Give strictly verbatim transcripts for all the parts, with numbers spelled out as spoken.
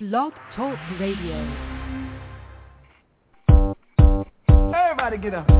Blog Talk Radio. Everybody get up.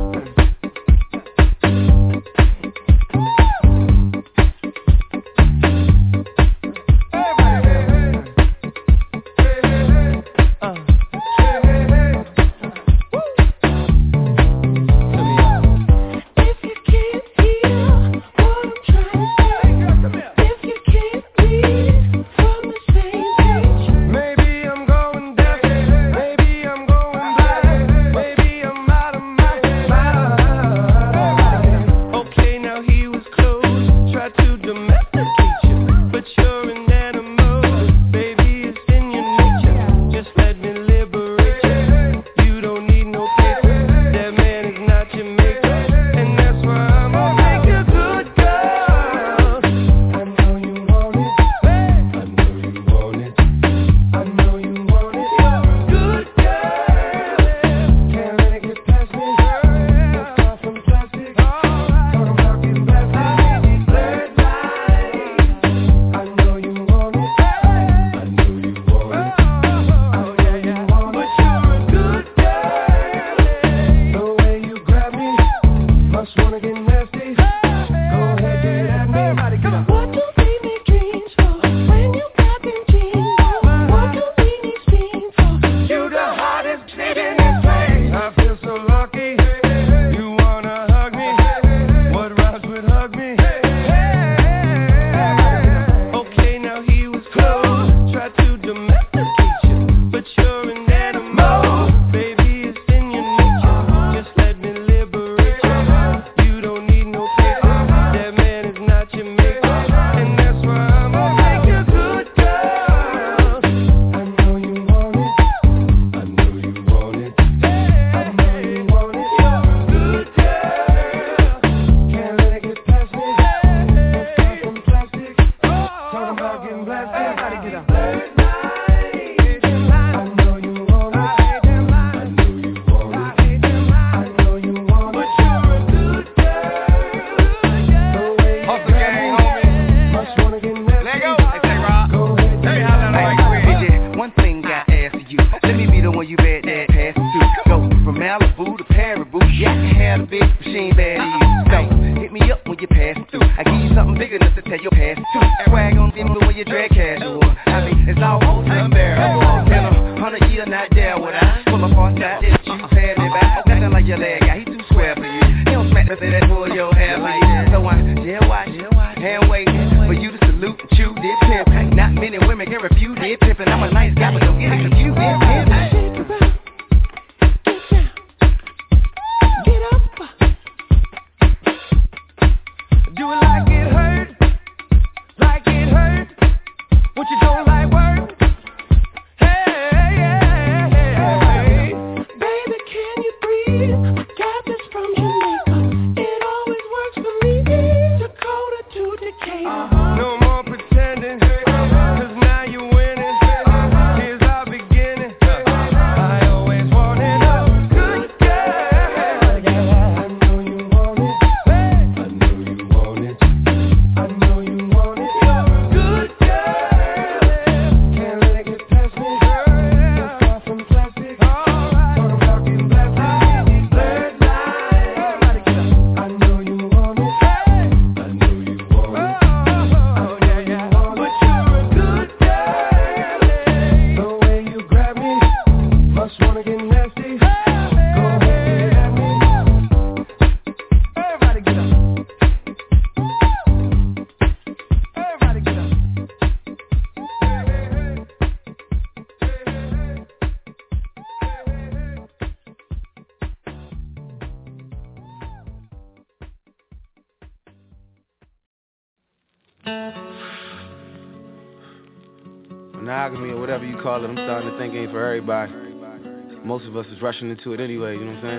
Monogamy or whatever you call it, I'm starting to think ain't for everybody. Most of us is rushing into it anyway, you know what I'm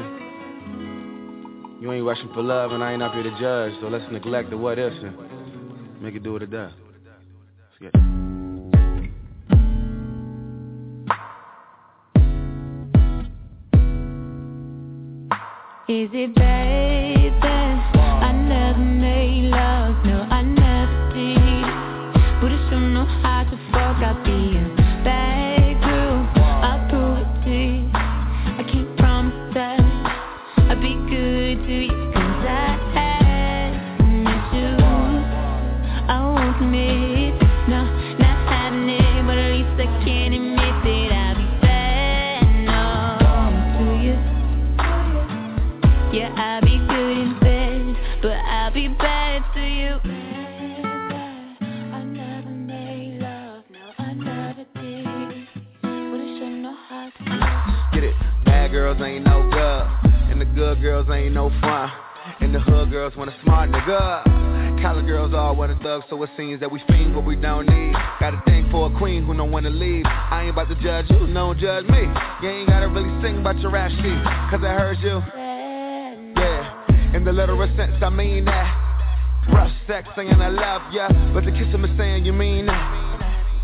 saying? You ain't rushing for love and I ain't up here to judge, so let's neglect the what ifs and make it do what it does. Let's get it. Is it baby? I never made love, no I never did. But I sure know how to fuck, I'll be a bad girls ain't no good, and the good girls ain't no fun, and the hood girls want a smart nigga. College girls all want a thug, so it seems that we fiend what we don't need. Got a thing for a queen who don't wanna leave. I ain't about to judge you, don't judge me. You ain't gotta really sing about your rap sheet, cause I heard you. Yeah, in the literal sense I mean that. Rough sex saying I love ya, but the kissing is saying you mean that.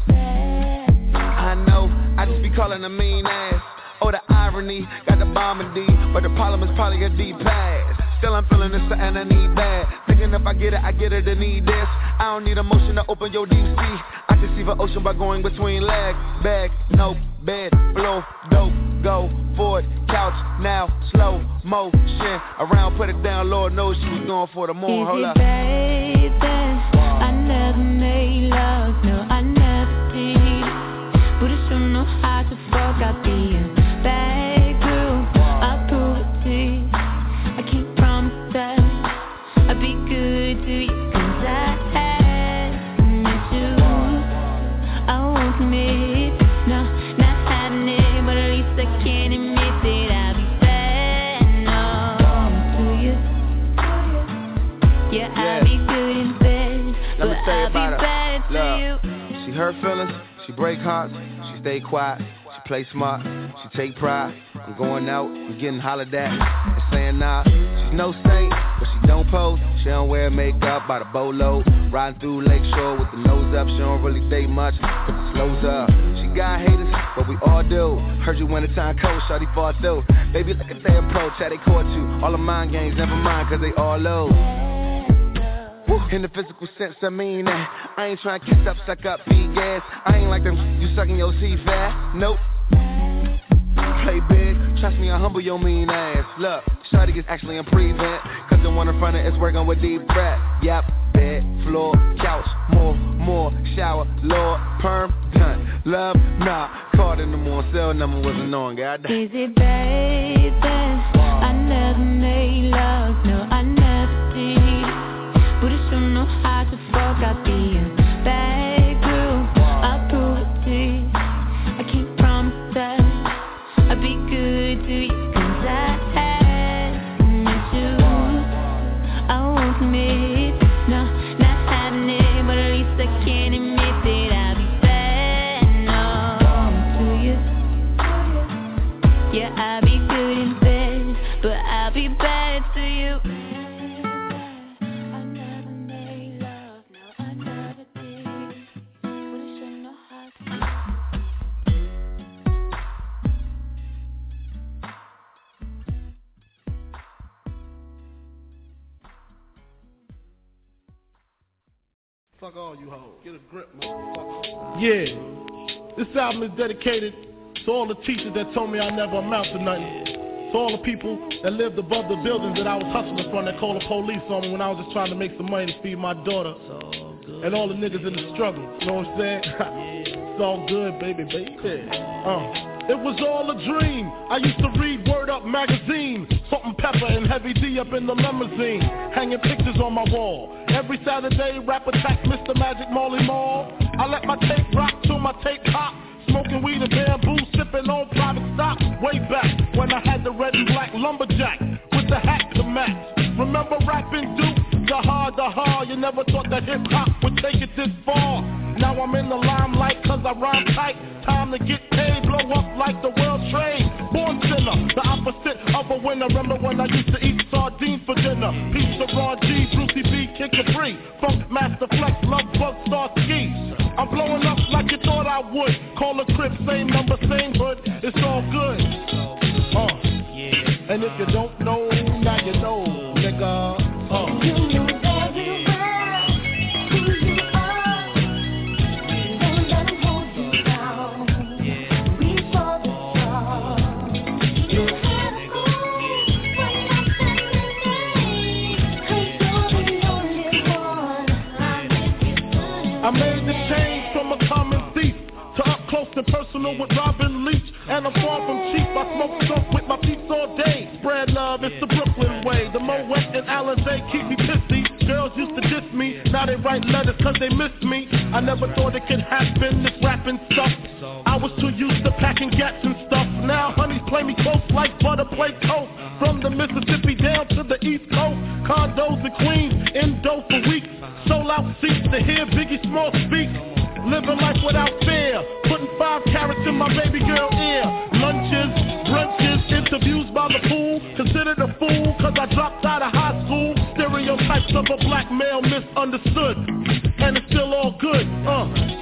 I know, I just be calling a mean ass. Oh, the irony, got the bomb and D, but the problem is probably a deep pass. Still I'm feeling this and I need bad. Thinking if I get it, I get it and need this. I don't need emotion to open your deep sea. I can see the ocean by going between legs. Bag, no, bed, blow, dope, go, forward, couch, now, slow, motion. Around, put it down, Lord knows she was going for the moon. Hold up. Baby, I never made love, no, I never did. But I sure know how to fuck out the bad girl. I'll prove it to you. I can't promise that I'll be good to you, cause I had met you. I won't admit, no, not happening, but at least I can admit that I'll be bad, no, to you. Yeah, I'll be good in bed, but I'll be bad to you. She hurt feelings, she break hearts, she stay quiet, she play smart, she take pride. I'm going out, I'm getting hollered at, and saying nah. She's no saint, but she don't pose. She don't wear makeup by the boatload. Riding through Lakeshore with the nose up. She don't really say much, but it slows up. She got haters, but we all do. Heard you when the time cold, shawty fought through. Baby, look at their approach, how they caught you. All the mind games, never mind, cause they all low. In the physical sense, I mean that. I ain't trying to kiss up, suck up, feed gas. I ain't like them, you sucking your seed fast. Nope. Play big, trust me, I humble your mean ass. Look, shawty gets actually in prevent, cause the one in front of it's working with deep breath. Yep, bed, floor, couch, more, more, shower, Lord, perm, done. Love, nah, called in the morning, cell number wasn't on, goddamn. Is it baby? I never made love, no, I never did. But I sure know how to fuck out the bad girl. I'll prove it to you. I can't promise that I'll be good to you, cause I had met you. I won't admit, no, not happening, but at least I can admit that I'll be bad, no, to you. Yeah, I'll be good in bed, but I'll be bad to you. Fuck all you hoes. Get a grip, motherfucker. Yeah. This album is dedicated to all the teachers that told me I never amount to nothing. To all the people that lived above the buildings that I was hustling from that called the police on me when I was just trying to make some money to feed my daughter. And all the niggas in the struggle. You know what I'm saying? It's all good, baby, baby. Uh. It was all a dream. I used to read Word Up magazine, Salt and Pepper and Heavy D up in the limousine, hanging pictures on my wall. Every Saturday, rap attack, Mister Magic Molly Mall. I let my tape rock till my tape pop, smoking weed and bamboo, sipping on private stock. Way back when I had the red and black lumberjack with the hat to match. Remember rapping Duke? The hard, the hard. You never thought that hip hop would take it this far. Now I'm in the limelight cause I rhyme tight. Time to get paid, blow up like the world trade. Born sinner, the opposite of a winner. Remember when I used to eat sardines for dinner? Pizza, Raw G, Brucey B, Kick a Free, Funk Master Flex, Love Bug, Star Ski. I'm blowing up like you thought I would. Call a crib, same number, same hood. It's all good. Uh, and if you don't know, now you know, nigga. Uh. I made the change from a common thief to up close and personal with Robin Leach. And I'm far from cheap, I smoke skunk with my peeps all day. Spread love, it's the Brooklyn way. The Moet and Alizé keep me pissy. Girls used to diss me, now they write letters cause they miss me. I I never thought it could happen, this rapping stuff. I was too used to packing gats and stuff. Now honeys play me close like butter play coke. From the Mississippi down to the East Coast, condos in Queens, indo for weeks. Sold out seats to hear Biggie Small speak. Living life without fear, putting five carats in my baby girl ear. Lunches, brunches, interviews by the pool. Considered a fool cause I dropped out of high school. Stereotypes of a black male misunderstood. And it's still all good, uh.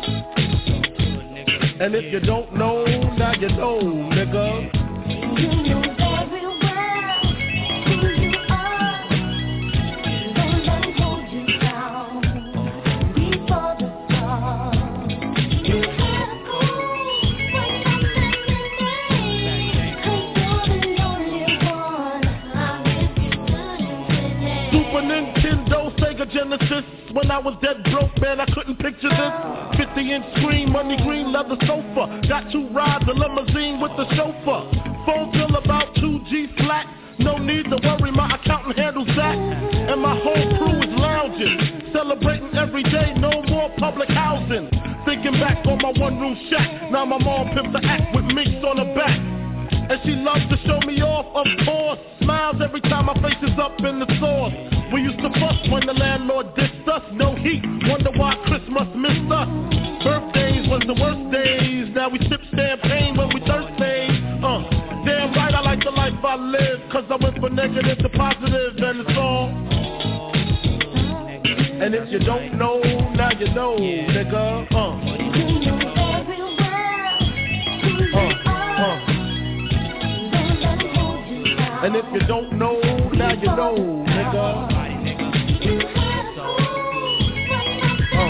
And if you don't know, now you know, nigga. You know very well who you are. Don't let them hold you down before the start. You gotta go when something is made, cause you're the only one. I wish you couldn't. Super Nintendo, Sega Genesis. When I was dead broke, man, I couldn't picture this. fifty inch screen, money green, leather sofa. Got two rides, a limousine with the chauffeur. Phone bill about two G flat. No need to worry, my accountant handles that. And my whole crew is lounging, celebrating every day, no more public housing. Thinking back on my one room shack. Now my mom pimps the act with minks on her back. And she loves to show me off, of course. Smiles every time my face is up in the sauce. We used to fuss when the landlord dissed us. No heat, wonder why Christmas missed us. Birthdays was the worst days. Now we sip champagne when we thirsty. Uh, damn right I like the life I live. Cause I went from negative to positive and it's all. And if you don't know, now you know, nigga. Uh. Uh, uh. And if you don't know, now you know, nigga. Uh.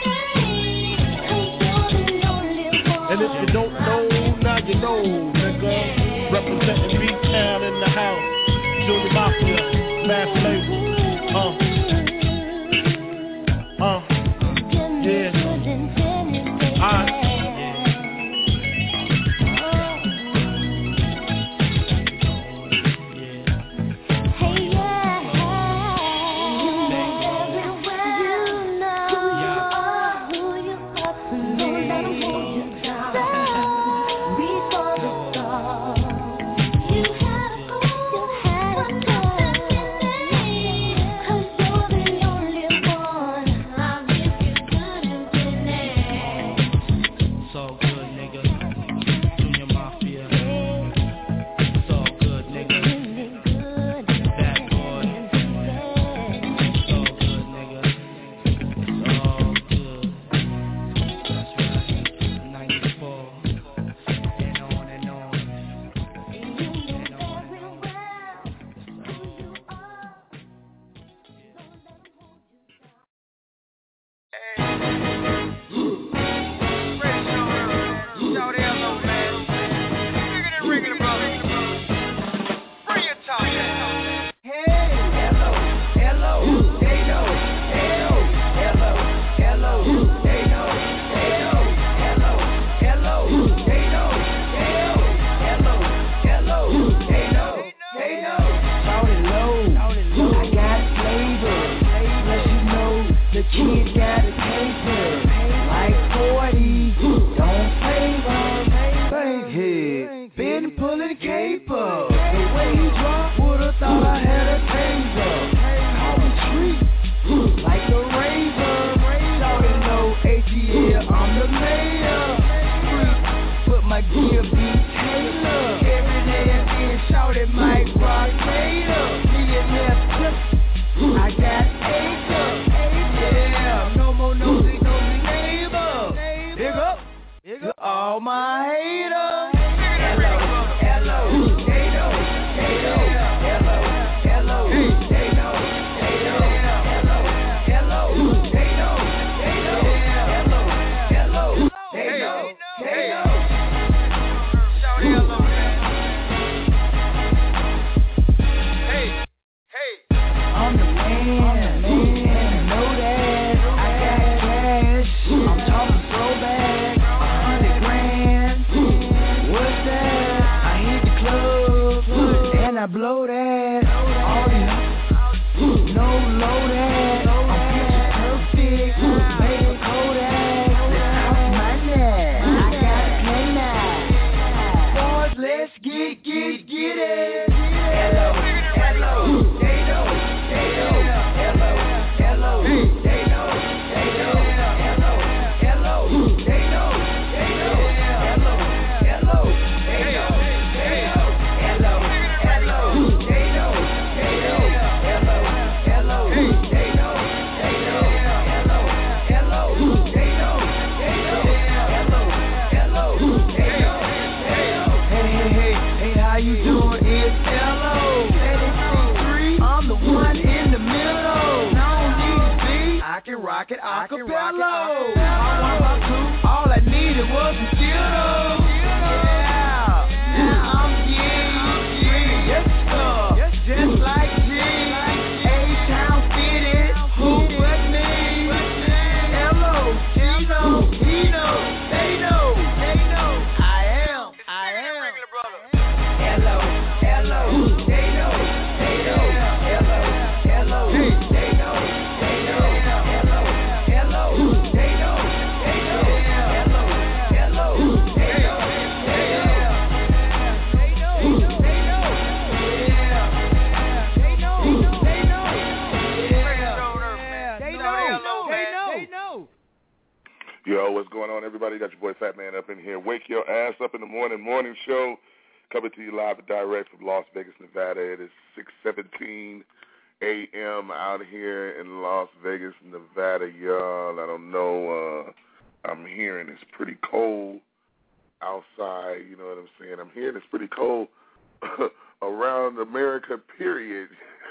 And if you don't know, now you know, nigga. Representing B-Town in the house. Junior Mafia, Mass Label. Uh. Uh. Yeah. Alright. No load that, I'm picture perfect, baby Kodak. get, get, get it. Hello, hello, they know, they know. Hello, hello, they know, they know. Hello, hello, they know, they know. Hello, hello, they know, they know. Hello, hello, they know, they know. Hello, hello, they know, they know. Hello, hello, they know, they know. Hello, hello, they know, they know. Hey, hey, hey, hey, how you doing? It's hello. I'm the one in the middle. No need to be. I can rock it acapella. All I needed was a skittle. Yeah. Now I'm getting yes, sir. Just like G. A-Town fitted. Who but me? Hello, Gino, Gino. They know, they know. I am, I am. Hello, hello. They know, they know. Hello, hello. They know, they know. Hello, hello. They know, they know. Hello, hello. They know, they know. They know, they know. Yeah. They know, they know. Yeah. They know, they know. They know. Yo, what's going on, everybody? Got your boy Fat Man up in here. Wake your ass up in the morning, morning show. Coming to you live and direct from Las Vegas, Nevada. It is six seventeen a.m. out here in Las Vegas, Nevada, y'all. I don't know. Uh, I'm hearing it's pretty cold outside. You know what I'm saying? I'm hearing it's pretty cold around America, period.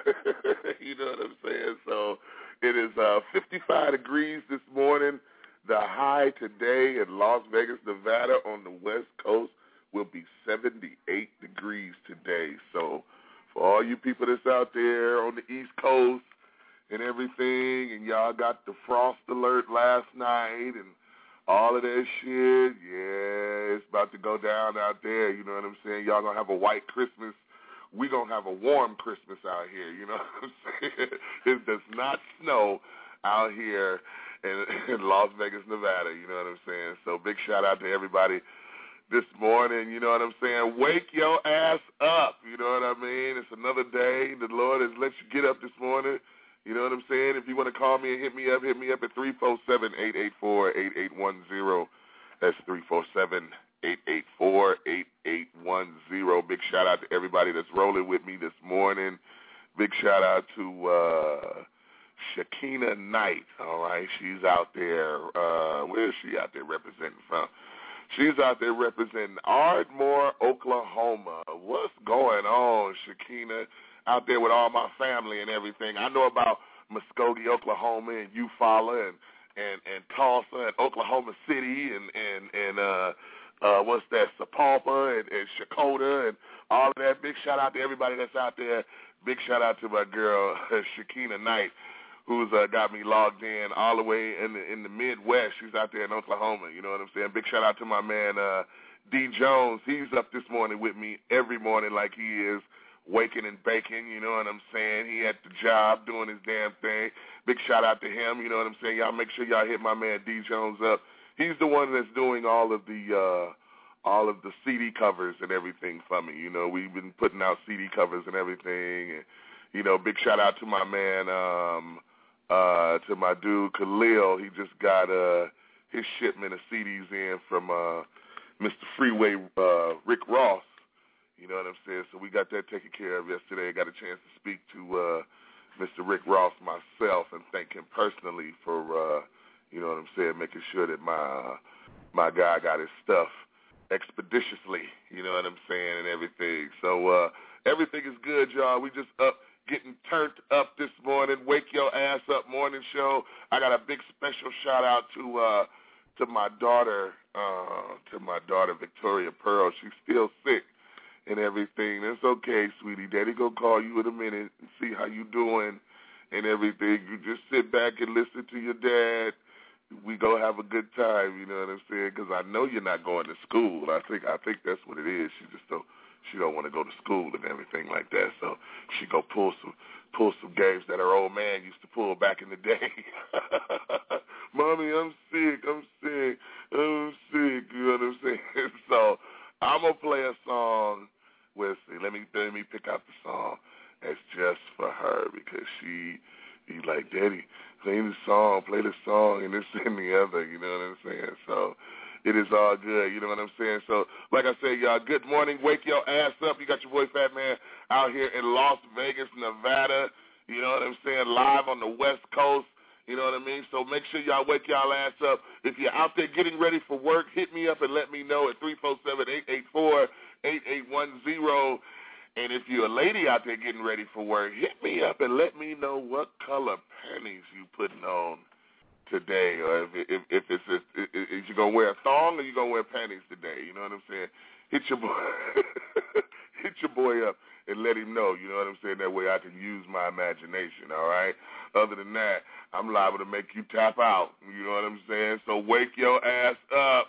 You know what I'm saying? So it is uh, fifty-five degrees this morning. The high today in Las Vegas, Nevada on the West Coast will be seventy-eight degrees today. So for all you people that's out there on the East Coast and everything, and y'all got the frost alert last night and all of that shit, yeah, it's about to go down out there. You know what I'm saying? Y'all going to have a white Christmas. We going to have a warm Christmas out here. You know what I'm saying? It does not snow out here in, in Las Vegas, Nevada. You know what I'm saying? So big shout out to everybody this morning, you know what I'm saying? Wake your ass up, you know what I mean? It's another day. The Lord has let you get up this morning, you know what I'm saying? If you want to call me and hit me up, hit me up at three four seven, eight eight four, eight eight one zero. That's three four seven, eight eight four, eight eight one zero. Big shout out to everybody that's rolling with me this morning. Big shout out to uh, Shakina Knight, all right? She's out there. Uh, where is she out there representing from? She's out there representing Ardmore, Oklahoma. What's going on, Shakina? Out there with all my family and everything. I know about Muskogee, Oklahoma, and Eufaula, and and and Tulsa, and Oklahoma City, and and and uh, uh, what's that, Sapulpa, and, and Shakota, and all of that. Big shout out to everybody that's out there. Big shout out to my girl Shakina Knight, who's uh, got me logged in all the way in the, in the Midwest. She's out there in Oklahoma, you know what I'm saying? Big shout out to my man, uh, D. Jones. He's up this morning with me every morning like he is, waking and baking, you know what I'm saying? He at the job doing his damn thing. Big shout out to him, you know what I'm saying? Y'all make sure y'all hit my man D. Jones up. He's the one that's doing all of the uh, all of the C D covers and everything for me. You know, we've been putting out C D covers and everything. And, you know, big shout out to my man, um, uh, to my dude Khalil. He just got uh, his shipment of C Ds in from uh, Mister Freeway uh, Rick Ross. You know what I'm saying? So we got that taken care of yesterday. I got a chance to speak to uh, Mister Rick Ross myself and thank him personally for, uh, you know what I'm saying, making sure that my uh, my guy got his stuff expeditiously, you know what I'm saying, and everything. So uh, everything is good, y'all. We just up, getting turned up this morning. Wake your ass up morning show. I got a big special shout out to uh, to my daughter, uh, to my daughter Victoria Pearl. She's still sick and everything. It's okay, sweetie. Daddy gonna call you in a minute and see how you doing and everything. You just sit back and listen to your dad. We go have a good time, you know what I'm saying? Because I know you're not going to school. I think I think that's what it is. She just don't she don't want to go to school and everything like that. So she go pull some pull some games that her old man used to pull back in the day. Mommy, I'm sick. I'm sick. I'm sick. You know what I'm saying? So I'm gonna play a song pick out the song that's just for her because she, he like, Daddy, play the song, play the song, and this and the other, you know what I'm saying? So it is all good, you know what I'm saying? So, like I said, y'all, good morning. Wake your ass up. You got your boy Fat Man out here in Las Vegas, Nevada, you know what I'm saying, live on the West Coast, you know what I mean? So make sure y'all wake y'all ass up. If you're out there getting ready for work, hit me up and let me know at three four seven, eight eight four, eight eight one zero. And if you're a lady out there getting ready for work, hit me up and let me know what color panties you putting on today, or if if, if it's if, if, if you're gonna wear a thong or you gonna wear panties today. You know what I'm saying? Hit your boy, hit your boy up and let him know. You know what I'm saying? That way I can use my imagination. All right. Other than that, I'm liable to make you tap out. You know what I'm saying? So wake your ass up.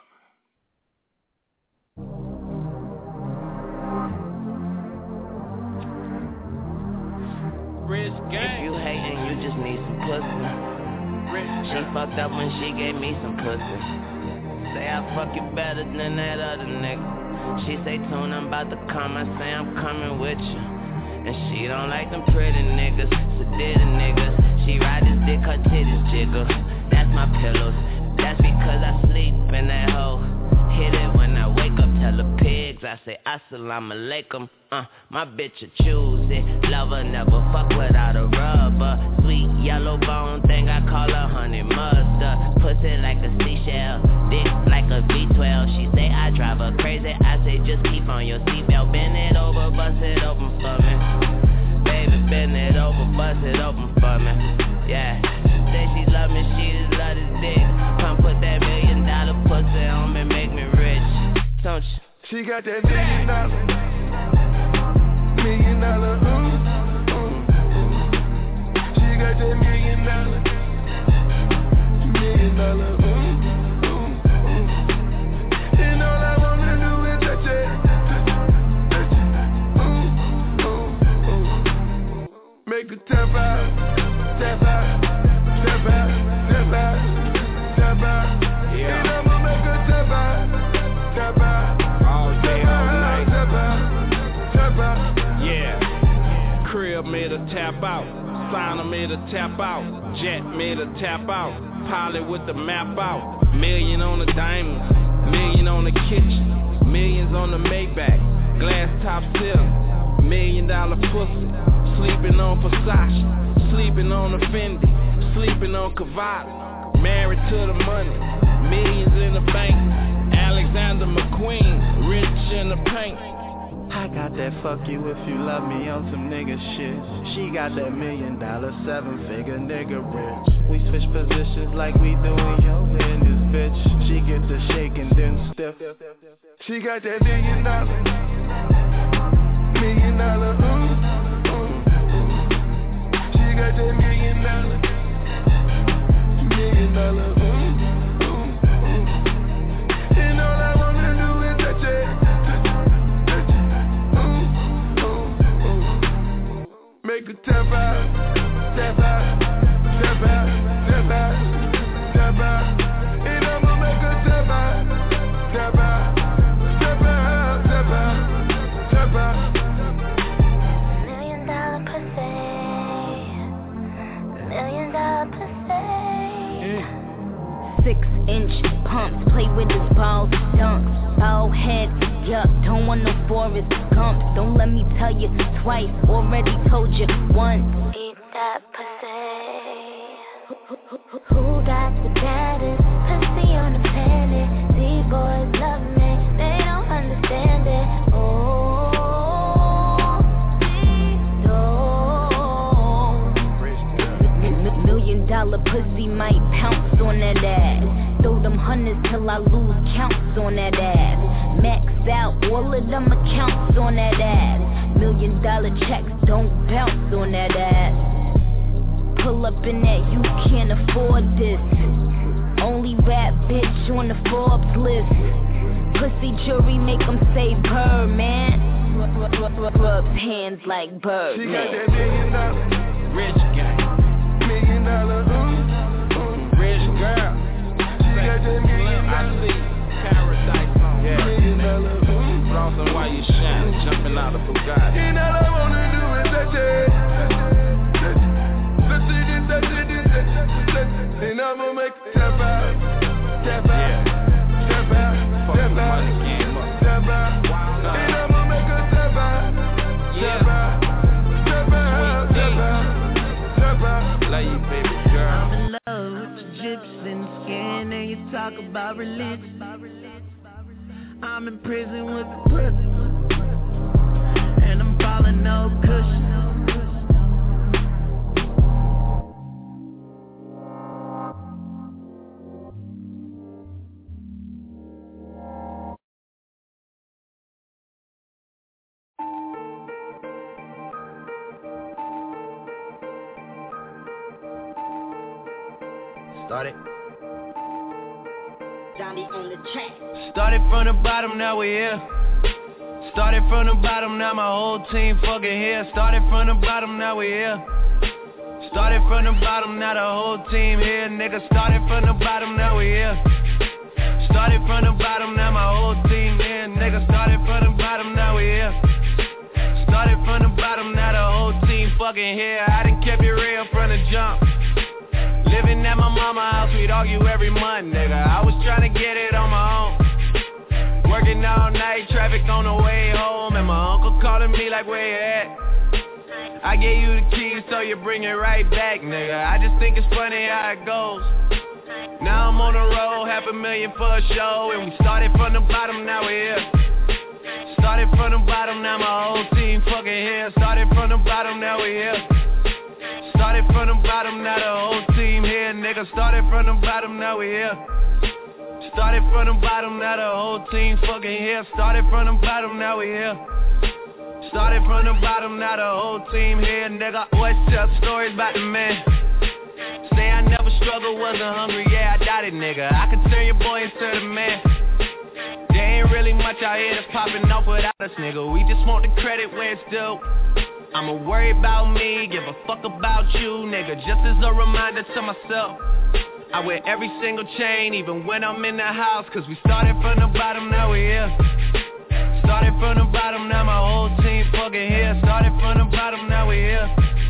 Rich gang. If you hating, you just need some pussy. Rich she fucked up when she gave me some pussy. Say I fuck you better than that other nigga. She say, Tune, I'm about to come. I say, I'm coming with you. And she don't like them pretty niggas, sedated niggas. She ride this dick, her titties jiggle. That's my pillows. That's because I sleep in that hole. Hit it when I wake up, tell the pigs I say assalamu alaikum. Uh, my bitch a choose it. Lover never fuck without a rubber. Sweet yellow bone thing, I call her honey mustard. Pussy like a seashell, dick like a V twelve. She say I drive her crazy, I say just keep on your seatbelt. Bend it over, bust it open for me. Baby, bend it over, bust it open for me. Yeah, say she love me, she just love this dick. Come put that million dollar pussy on me, make me rich. Don't you? She got that million dollar, million dollar, ooh, ooh, ooh. She got that million dollar, million dollar, ooh, ooh, ooh. And all I wanna do is touch it, touch it, touch it, ooh, ooh, ooh. Make her tap out, tap out, tap out, tap out, tap out. Yeah. And I'ma make her tap out, tap out. Yeah, Crib made her tap out, Signer made her tap out, Jet made her tap out, Pilot with the map out, million on the diamonds, million on the kitchen, millions on the Maybach, glass top ceiling, million dollar pussy, sleeping on Versace, sleeping on the Fendi, sleeping on Cavalli, married to the money, millions in the bank, Alexander McQueen, rich in the paint. I got that fuck you if you love me on some nigga shit. She got that million dollar, seven figure nigga rich. We switch positions like we doing yoga in this bitch. She get the shake and then stiff. She got that million dollar, million dollar, ooh, ooh, ooh. She got that million dollar, million dollar, ooh, ooh, ooh. And all I wanna do is touch it. Make her tap out, tap out, tap out, tap out, tap out. And I'ma make her tap out, tap out, tap out, tap out, tap out. Million dollar pussy, million dollar pussy. Six inch pumps, play with his balls, dunks. Bald head, yup, don't want no Forrest Gump. Don't let me tell you twice, already told you once. Eat that pussy. Who, who, who, who got the baddest pussy on the planet? These boys love me, they don't understand it. Oh, no. Million dollar pussy might pounce on that ass. Throw them hundreds till I lose counts on that ass. Max out all of them accounts on that ass. Million dollar checks don't bounce on that ass. Pull up in that, you can't afford this. Only rap bitch on the Forbes list. Pussy jury make them say bird, man. Rub, rub, rub, rub hands like bird, she man. She got that million dollar, rich gang, million dollar, ooh, ooh. Rich girl. She got that million dollar, I see paradise on yeah. Million dollar, ooh. bouncing while you shining, jumping out of Bugatti. And all I wanna do is touch it, touch it, touch it, touch it, touch it. And I'ma make it tap out, tap out, tap out, tap out, tap out. And I'ma make it tap out, tap out, tap out, tap out, tap out. Love you, baby girl. I'm in love with your gyps and skin, and you talk about religion. I'm in prison with the president, and I'm falling no cushion. Started. Johnny on the track. Started from the bottom, now we here. Started from the bottom, now my whole team fucking here. Started from the bottom, now we here. Started from the bottom, now the whole team here. Nigga, started from the bottom, now we here. Started from the bottom, now my whole team here. Nigga, started from the bottom, now we here. Started from the bottom, now the whole team fucking here. I done kept it real from the jump. Living at my mama's house, we'd argue every month, nigga. I was trying to get it on my own. Working all night, traffic on the way home, and my uncle calling me like, where you at? I gave you the keys, so you bring it right back, nigga. I just think it's funny how it goes. Now I'm on the road, half a million for a show, and we started from the bottom, now we here. Started from the bottom, now my whole team fucking here. Started from the bottom, now we here. Started from the bottom, now the whole team here, nigga. Started from the bottom, now we here. Started from the bottom, now the whole team fucking here. Started from the bottom, now we here. Started from the bottom, now the whole team here, nigga. Always tell stories about the man. Say I never struggled, wasn't hungry, yeah, I doubt it, nigga. I can turn your boy into the man. There ain't really much out here that's popping off without us, nigga. We just want the credit where it's due. I'ma worry about me, give a fuck about you, nigga, just as a reminder to myself. I wear every single chain, even when I'm in the house, cause we started from the bottom, now we here. Started from the bottom, now my whole team fucking here. Started from the bottom, now we here.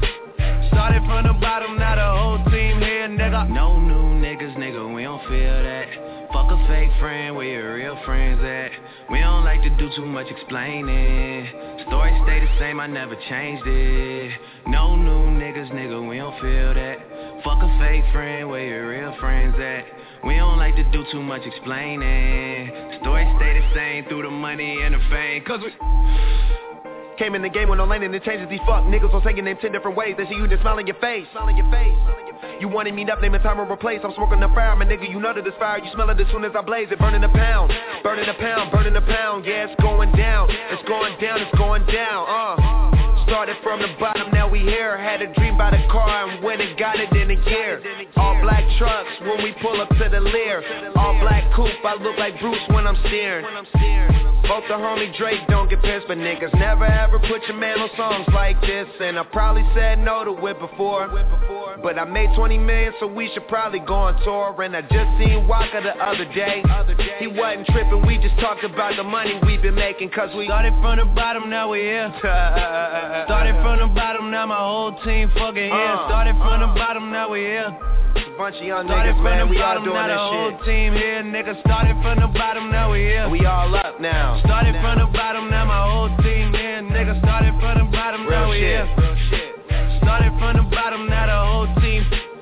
Started from the bottom, now the whole team here, nigga. No new niggas, nigga, we don't feel that. Fuck a fake friend, where your real friends at? We don't like to do too much explaining. Story stay the same, I never changed it. No new niggas, nigga, we don't feel that. Fuck a fake friend, where your real friends at? We don't like to do too much explaining. Story stay the same through the money and the fame, cause we came in the game with no lane and it changes these fuck niggas on saying names ten different ways. They see you just smile on your face. Smile on your face. You wanted me up, name and time or replace. I'm smoking the fire, my nigga, you know that this fire. You smell it as soon as I blaze it, burning a pound. Burning a pound, burning a pound. Yeah, it's going down. It's going down, it's going down. Uh Started from the bottom, now we here. Had a dream about a car and went and got it in a year. All black trucks when we pull up to the Lear. All black coupe, I look like Bruce when I'm steering. Both the homie Drake don't get pissed, but niggas never ever put your man on songs like this. And I probably said no to it before, but I made twenty million, so we should probably go on tour. And I just seen Waka the other day. He wasn't tripping, we just talked about the money we've been making, cause we started from the bottom, now we here. Started from the bottom, now my whole team fucking here. Started from the bottom, now we here. Bunch of young started niggas, from man, the we bottom, all doing now this the shit. whole team here, nigga. Started from the bottom, now we here. We all up now. Started now. from the bottom, now my whole team here, nigga. Started from the bottom, Real now we shit. here. Real shit. Started from the bottom, now the whole team.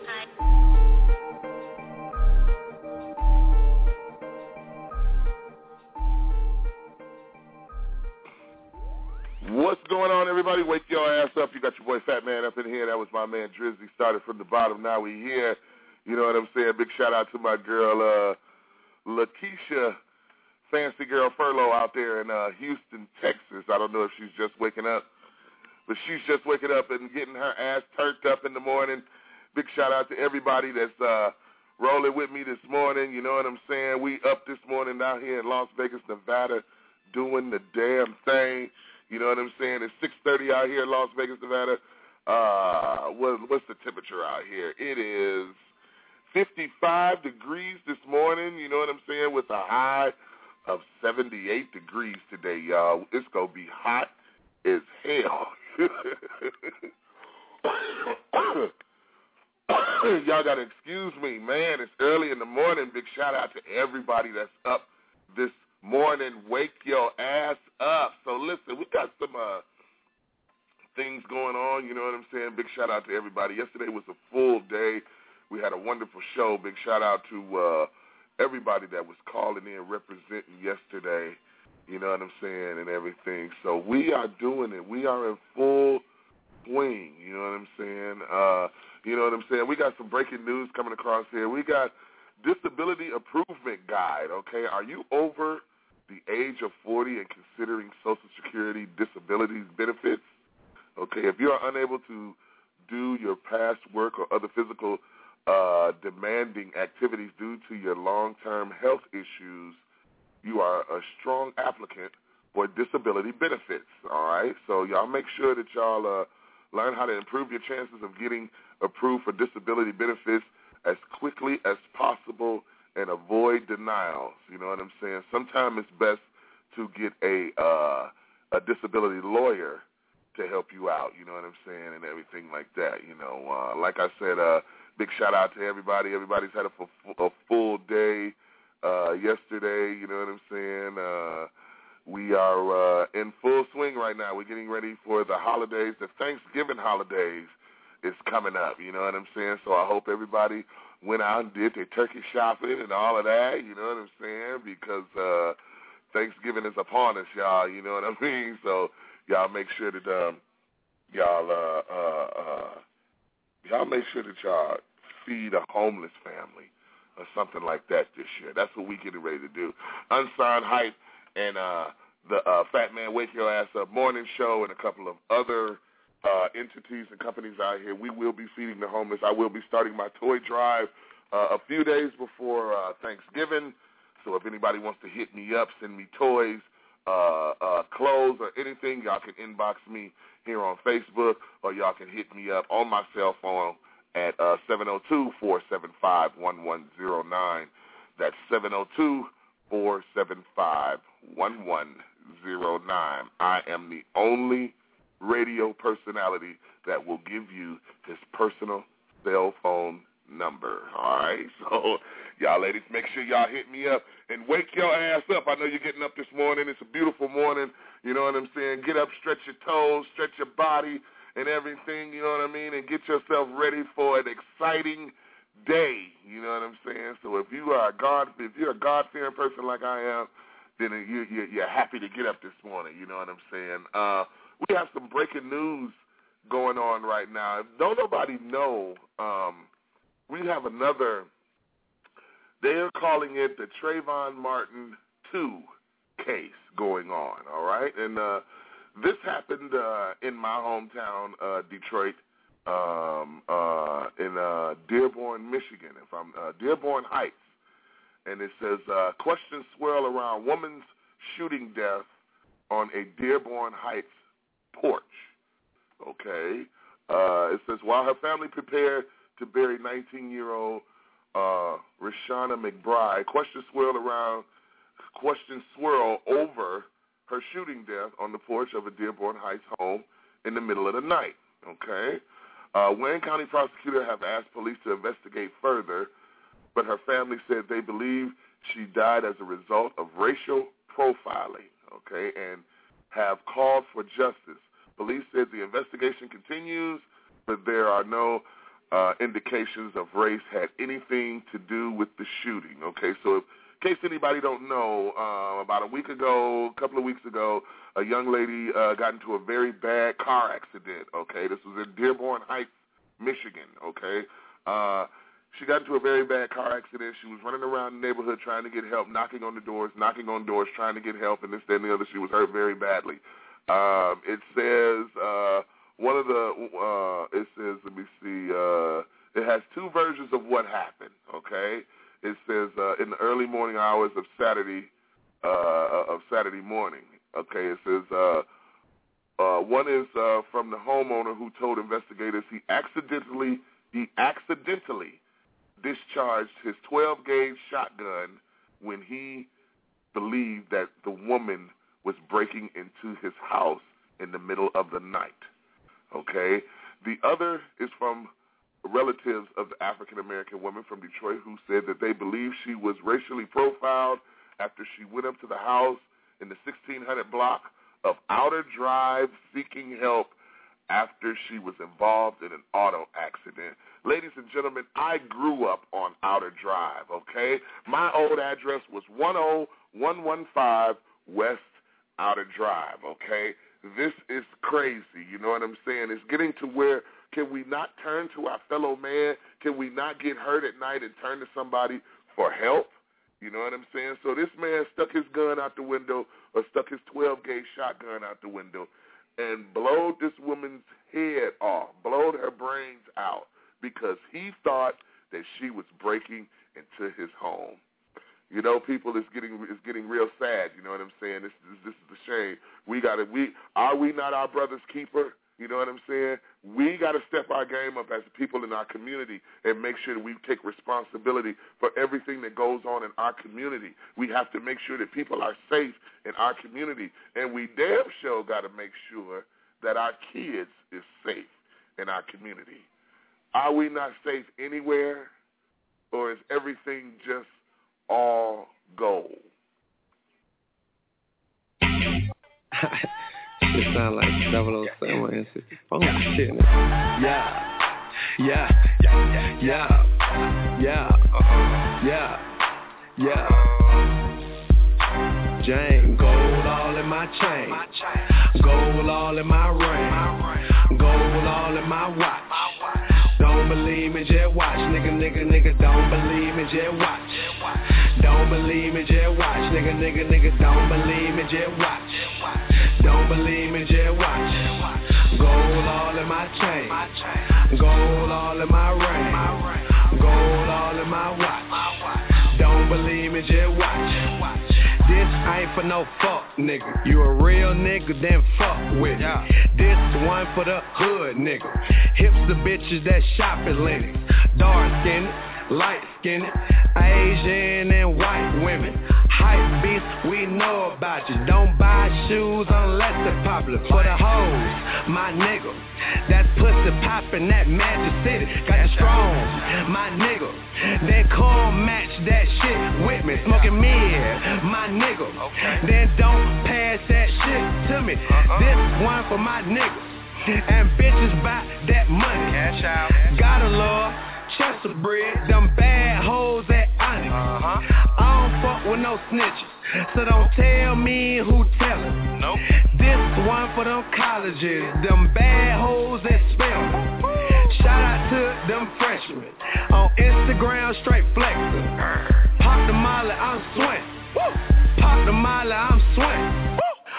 What's going on, everybody? Wake your ass up. You got your boy Fat Man up in here. That was my man Drizzy. Started from the bottom. Now we here. You know what I'm saying? Big shout out to my girl, uh, Lakeisha, Fancy Girl Furlough out there in uh, Houston, Texas. I don't know if she's just waking up, but she's just waking up and getting her ass turned up in the morning. Big shout out to everybody that's uh, rolling with me this morning. You know what I'm saying? We up this morning out here in Las Vegas, Nevada, doing the damn thing. You know what I'm saying? It's six thirty out here in Las Vegas, Nevada. Uh, what, what's the temperature out here? It is fifty-five degrees this morning, you know what I'm saying, with a high of seventy-eight degrees today, y'all. It's going to be hot as hell. Y'all got to excuse me, man. It's early in the morning. Big shout out to everybody that's up this morning. Wake your ass up. So listen, we got some uh, things going on, you know what I'm saying? Big shout out to everybody. Yesterday was a full day. We had a wonderful show. Big shout out to uh, everybody that was calling in representing yesterday, you know what I'm saying, and everything. So we are doing it. We are in full swing, you know what I'm saying? Uh, you know what I'm saying? We got some breaking news coming across here. We got Disability Improvement Guide, okay? Are you over the age of forty and considering Social Security disability benefits? Okay, if you are unable to do your past work or other physical uh, demanding activities due to your long-term health issues, you are a strong applicant for disability benefits, all right? So y'all make sure that y'all uh, learn how to improve your chances of getting approved for disability benefits as quickly as possible and avoid denials, you know what I'm saying? Sometimes it's best to get a uh, a disability lawyer to help you out, you know what I'm saying, and everything like that, you know. Uh, like I said, uh, big shout out to everybody. Everybody's had a, f- a full day uh, yesterday, you know what I'm saying. Uh, we are uh, in full swing right now. We're getting ready for the holidays. The Thanksgiving holidays is coming up, you know what I'm saying. So I hope everybody went out and did their turkey shopping and all of that, you know what I'm saying, because uh, Thanksgiving is upon us, y'all, you know what I mean. So y'all make sure that um, y'all uh, uh, uh, y'all make sure that y'all feed a homeless family or something like that this year. That's what we getting ready to do. Unsigned Hype and uh, the uh, Fat Man Wake Your Ass Up morning show and a couple of other uh, entities and companies out here, we will be feeding the homeless. I will be starting my toy drive uh, a few days before uh, Thanksgiving. So if anybody wants to hit me up, send me toys, uh, uh, clothes, or anything, y'all can inbox me here on Facebook, or y'all can hit me up on my cell phone at uh, seven oh two, four seven five, one one oh nine. That's seven oh two, four seven five, one one oh nine. I am the only radio personality that will give you his personal cell phone number, all right? So, y'all ladies, make sure y'all hit me up and wake your ass up. I know you're getting up this morning. It's a beautiful morning, you know what I'm saying? Get up, stretch your toes, stretch your body and everything, you know what I mean, and get yourself ready for an exciting day, you know what I'm saying? So if you are a God, if you're a God-fearing person like I am, then you, you, you're happy to get up this morning, you know what I'm saying? Uh, we have some breaking news going on right now. Don't nobody know, um, we have another, they're calling it the Trayvon Martin two case going on, all right? And uh, this happened uh, in my hometown, uh, Detroit, um, uh, in uh, Dearborn, Michigan, if I'm uh, Dearborn Heights. And it says, uh, questions swirl around woman's shooting death on a Dearborn Heights porch. Okay. Uh, it says, while her family prepared to bury nineteen-year-old uh, Rashana McBride, questions swirl around, questions swirl over her shooting death on the porch of a Dearborn Heights home in the middle of the night. Okay. Uh, Wayne County prosecutors have asked police to investigate further, but her family said they believe she died as a result of racial profiling, okay, and have called for justice. Police said the investigation continues, but there are no uh, indications of race had anything to do with the shooting, okay? So if, in case anybody don't know, uh, about a week ago, a couple of weeks ago, a young lady uh, got into a very bad car accident, okay? This was in Dearborn Heights, Michigan, okay? Uh, she got into a very bad car accident. She was running around the neighborhood trying to get help, knocking on the doors, knocking on doors, trying to get help, and this, that, and the other. She was hurt very badly. Um, it says uh, one of the, uh, it says, let me see, uh, it has two versions of what happened, okay? It says uh, in the early morning hours of Saturday, uh, of Saturday morning, okay? It says uh, uh, one is uh, from the homeowner who told investigators he accidentally, he accidentally discharged his twelve gauge shotgun when he believed that the woman was breaking into his house in the middle of the night. Okay? The other is from relatives of the African-American woman from Detroit who said that they believe she was racially profiled after she went up to the house in the sixteen hundred block of Outer Drive seeking help after she was involved in an auto accident. Ladies and gentlemen, I grew up on Outer Drive, okay? My old address was one oh one one five West Outer Drive, okay? This is crazy, you know what I'm saying? It's getting to where can we not turn to our fellow man? Can we not get hurt at night and turn to somebody for help? You know what I'm saying? So this man stuck his gun out the window or stuck his twelve gauge shotgun out the window and blowed this woman's head off, blowed her brains out because he thought that she was breaking into his home. You know, people, it's getting it's getting real sad. You know what I'm saying? This is this is a shame. We gotta we are we not our brother's keeper? You know what I'm saying? We got to step our game up as people in our community and make sure that we take responsibility for everything that goes on in our community. We have to make sure that people are safe in our community, and we damn sure got to make sure that our kids is safe in our community. Are we not safe anywhere, or is everything just all gold? It sound like double oh seven and sixty-four shit. Yeah, yeah, yeah, yeah, yeah, yeah. Jane, gold all in my chain, gold all in my ring, gold all in my watch. Don't believe me, just watch. Nigga, nigga, nigga, don't believe me, just watch. Don't believe me, just watch. Nigga, nigga, nigga, don't believe me, just watch. Don't believe me, just watch. Gold all in my chain, gold all in my ring, gold all in my watch. Don't believe me, just watch. This ain't for no fuck, nigga. You a real nigga, then fuck with me. This one for the hood, nigga. Hipster bitches that shop at Lennox. Dark skinned, light skinned, Asian and white women. Hype beast, we know about you. Don't buy shoes unless they're popular. For the hoes, my nigga. That's pussy poppin', that Magic City. Got you strong, my nigga. Then come match that shit with me. Smoking mid, my nigga. Then don't pass that shit to me. This one for my niggas. And bitches buy that money. Cash out. Gotta love Chester bread. Them bad hoes at Onyx. Uh-huh. I don't fuck with no snitches, so don't tell me who tellin'. Nope. This one for them colleges. Them bad hoes at Spelman. Shout out to them freshmen on Instagram, straight flexin'. Pop the molly, I'm swing. Pop the molly, I'm swing.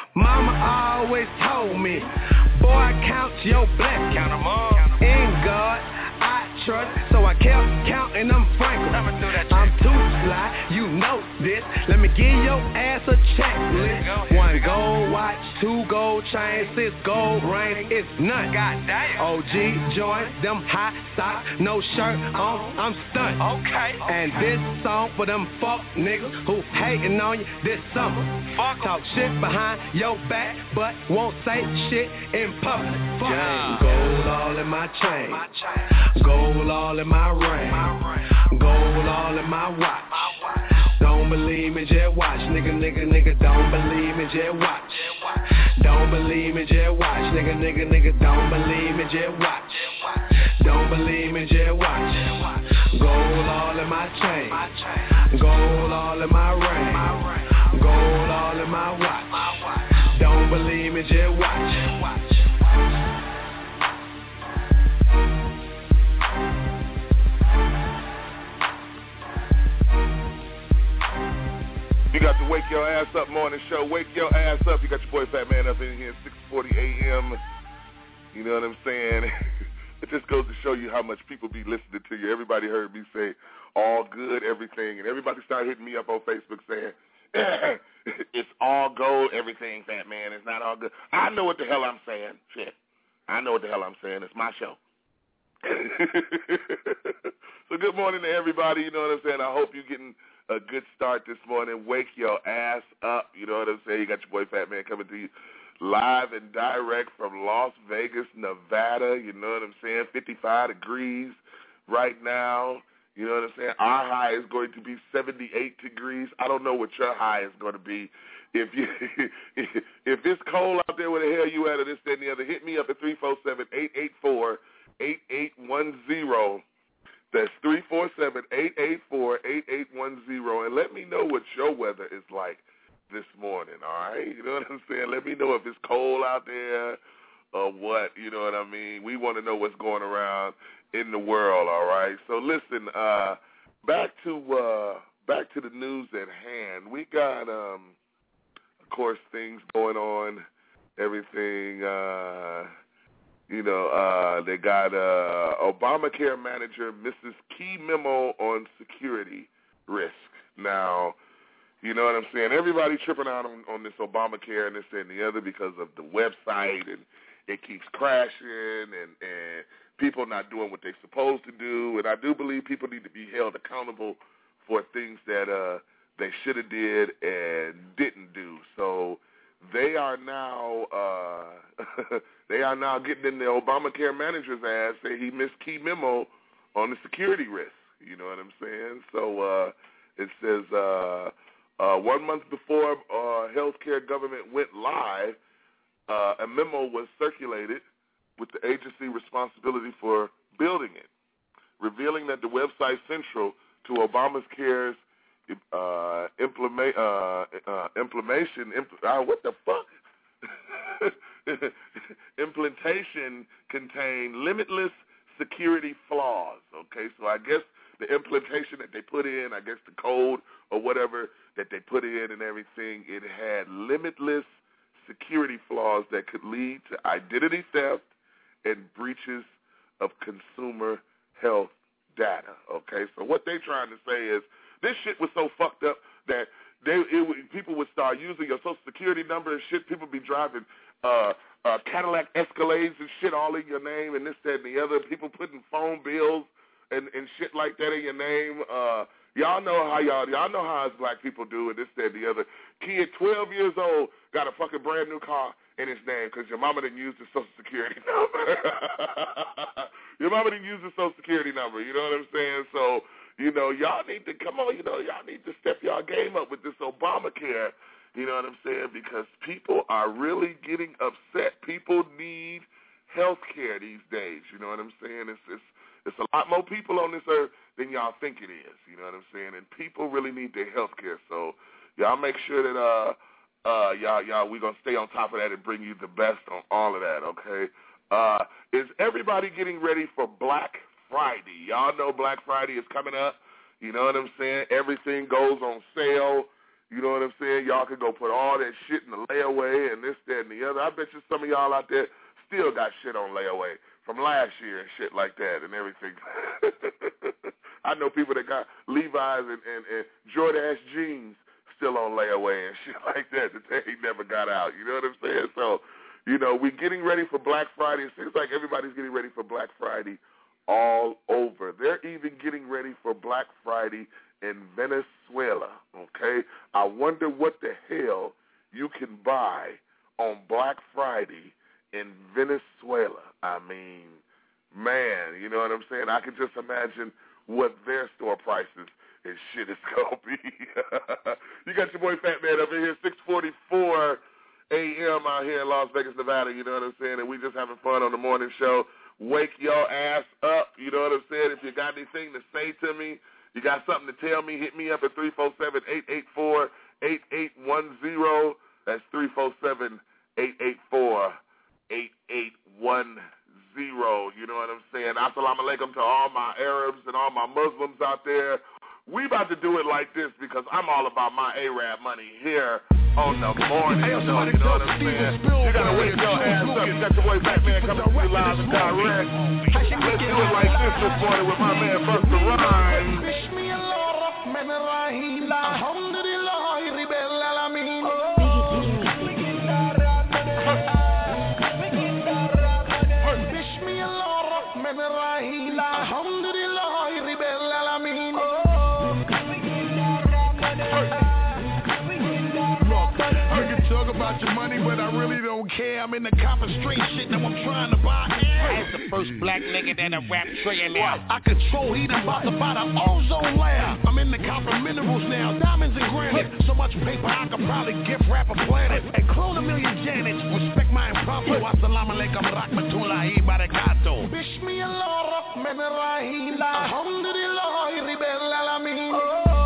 Mama always told me, boy, count your blessings. Count 'em all. In God, I trust, so I kept counting them frankly. I'm too sly, you know this. Let me give your ass a checklist. One gold watch, two gold chains, six gold rings, it's none. O G joints, them high socks, no shirt on, I'm stunned. Okay. And this song for them fuck niggas who hating on you this summer. Fuck talk shit behind your back, but won't say shit in public. Fuck yeah. Gold all in my chain, gold all in my ring, gold all in my watch. Don't believe me, just watch. Nigga, nigga, nigga, don't believe me, just watch. Don't believe me, just watch. Nigga, nigga, nigga, don't believe me, just watch. Don't believe me, just watch. Gold all in my chain, gold all in my ring, gold all in my watch. Don't believe me, just watch. You got the Wake Your Ass Up morning show. Wake your ass up. You got your boy Fat Man up in here at six forty a.m. You know what I'm saying? It just goes to show you how much people be listening to you. Everybody heard me say all good, everything, and everybody started hitting me up on Facebook saying, it's all gold, everything, Fat Man. It's not all good. I know what the hell I'm saying. Shit. I know what the hell I'm saying. It's my show. So good morning to everybody. You know what I'm saying? I hope you're getting a good start this morning. Wake your ass up. You know what I'm saying? You got your boy Fat Man coming to you live and direct from Las Vegas, Nevada. You know what I'm saying? fifty-five degrees right now. You know what I'm saying? Our high is going to be seventy-eight degrees. I don't know what your high is going to be. If you if it's cold out there, where the hell you at, or this, that, and the other, hit me up at three four seven, eight eight four, eight eight one zero. That's three four seven, eight eight four, eight eight one zero. And let me know what your weather is like this morning, all right? You know what I'm saying? Let me know if it's cold out there or what, you know what I mean? We want to know what's going around in the world, all right? So listen, uh, back to uh, back to the news at hand. We got, um, of course, things going on, everything, uh, you know, uh, they got uh, Obamacare manager Missus Key memo on security risk. Now, you know what I'm saying? Everybody tripping out on, on this Obamacare and this and the other because of the website, and it keeps crashing, and, and people not doing what they're supposed to do. And I do believe people need to be held accountable for things that uh, they should have did and didn't do. So they are now uh, they are now getting in the Obamacare manager's ass, say he missed key memo on the security risk. You know what I'm saying? So uh, it says uh, uh, one month before uh, healthcare government went live, uh, a memo was circulated with the agency responsibility for building it, revealing that the website central to Obamacare's uh, implement, uh, uh, implementation, impl- uh, what the fuck? implementation contained limitless security flaws. Okay, so I guess the implementation that they put in, I guess the code or whatever that they put in and everything, it had limitless security flaws that could lead to identity theft and breaches of consumer health data. Okay, so what they're trying to say is this shit was so fucked up that they it, people would start using your social security number and shit. People be driving uh, uh, Cadillac Escalades and shit all in your name and this, that, and the other. People putting phone bills and, and shit like that in your name. Uh, y'all know how y'all y'all know how us black people do and this, that, and the other. Kid, twelve years old, got a fucking brand new car in his name because your mama didn't use the social security number. Your mama didn't use the social security number. You know what I'm saying? So, you know, y'all need to, come on, you know, y'all need to step y'all game up with this Obamacare, you know what I'm saying, because people are really getting upset. People need health care these days, you know what I'm saying? It's, it's, it's a lot more people on this earth than y'all think it is, you know what I'm saying, and people really need their health care. So y'all make sure that, uh, uh, y'all, y'all, we're going to stay on top of that and bring you the best on all of that, okay? Uh, is everybody getting ready for Black Friday? Y'all know Black Friday is coming up. You know what I'm saying? Everything goes on sale. You know what I'm saying? Y'all can go put all that shit in the layaway and this, that, and the other. I bet you some of y'all out there still got shit on layaway from last year and shit like that and everything. I know people that got Levi's and, and, and Jordache jeans still on layaway and shit like that that they never got out. You know what I'm saying? So, you know, we're getting ready for Black Friday. It seems like everybody's getting ready for Black Friday all over. They're even getting ready for Black Friday in Venezuela, okay? I wonder what the hell you can buy on Black Friday in Venezuela. I mean, man, you know what I'm saying? I can just imagine what their store prices and shit is going to be. You got your boy Fat Man up in here, six forty-four a.m. out here in Las Vegas, Nevada, you know what I'm saying? And we just having fun on the morning show. Wake your ass up, you know what I'm saying? If you got anything to say to me, you got something to tell me, hit me up at three four seven, eight eight four, eight eight one zero. That's three four seven, eight eight four, eight eight one zero. You know what I'm saying? Assalamu alaikum to all my Arabs and all my Muslims out there. We about to do it like this because I'm all about my Arab money here on the morning show, you know what I'm saying? You gotta wake your ass up. You got your boy Fat Man coming to you live and direct. Let's do it like this this morning with my man Busta Rhymes. bunch of money, but I really don't care. I'm in the copper street shit, now I'm trying to buy air. As the first black nigga that a rap trillionaire. I control heat, I'm about to buy the ozone layer. I'm in the copper minerals now, diamonds and granite. So much paper I could probably gift rap a planet. And clone a million Janets, respect my impromptu. Assalamu alaikum rahmatullahi barakatuh. Bismillah rahman rahim. Alhamdulillah rabbil alamin.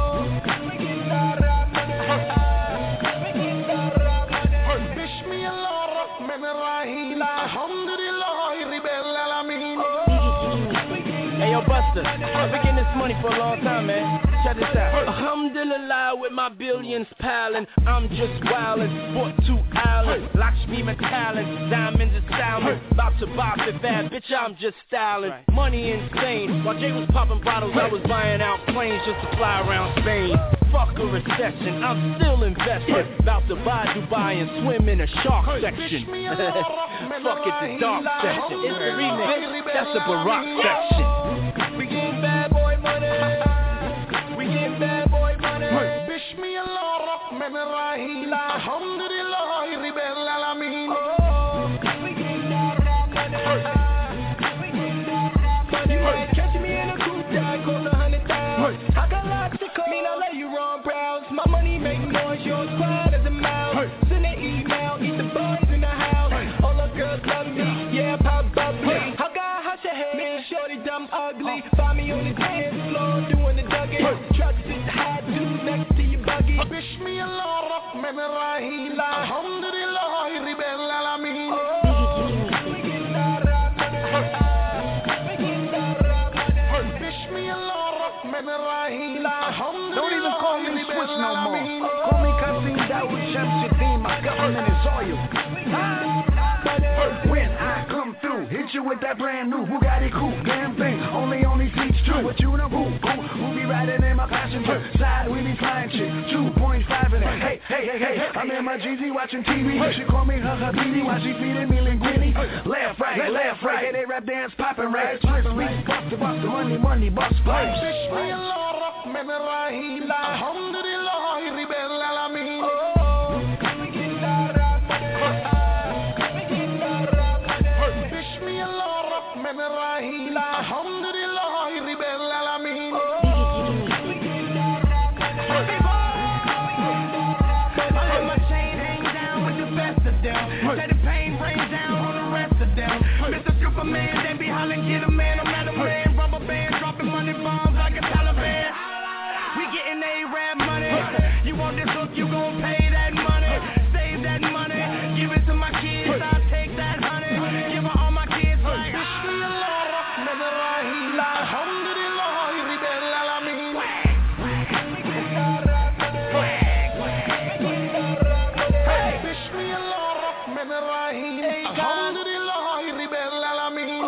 Hey yo Buster, I've been getting this money for a long time, man. Check this out. Alhamdulillah, with my billions piling, I'm just wildin'. Bought two islands, Lakshmi Metallic, diamonds and styling. About to buy the fat, bitch, I'm just styling. Money insane. While Jay was popping bottles, I was buying out planes just to fly around Spain. Fuck a recession, I'm still investing. About to buy Dubai and swim in a shark section. Fuck it, the dark section. It's the remix, that's the Barack section. We getting bad boy money. We getting bad boy money. Bismillah rahman rahim. Alhamdulillah rabbil alamin. We getting bad money. We getting bad money. You might catch me in a coupe, I call a hundred thousand. I got lots to come, mean I let you run browse. My money make noise, yours quiet as a mouse. Send an email, eat the boys in the house. All the girls love me, yeah, pop bubbly. I got hot your head, man, shorty dumb ugly. Find me on the dance floor, doing the duggy. Truck sit high, two next to your buggy. Bismillah rahman rahim. Alhamdulillah rabbil alamin. Don't even call me Switch no more. Call me Qasim Dawood Shamsuddin. My government is oil. When I come through, hit you with that brand new Bugatti coupe. Damn thing, only on these seats true. But you know who? Who, who be riding in my passenger side? We be flying shit. two point five in it. Hey, hey, hey, hey. I'm in my G Z watching T V. She call me her habibi while she feeding me linguine. Left, right, left, right. Hey, they rap dance popping right. Twist, beat, bust, bust, money, money, bust, bust. Rahman Rahim. Alhamdulillah rabbil alamin. Bismillah rahman rahim. Alhamdulillah rabbil alamin. I let my chain hang down with the best of them. Let the pain rain down on the rest of them. Mister Superman, they be hollering, get a man, I'm not a man. Rubber band, dropping money bombs like a Taliban. We getting A-Rap money. You want this hook, you gon' pay that money. Save that money, give it to my kids. I'll take that honey, give her all my kids like Bismillah rahman rahim. Alhamdulillah rabbil alamin. Bismillah rahman rahim. Alhamdulillah rabbil alamin.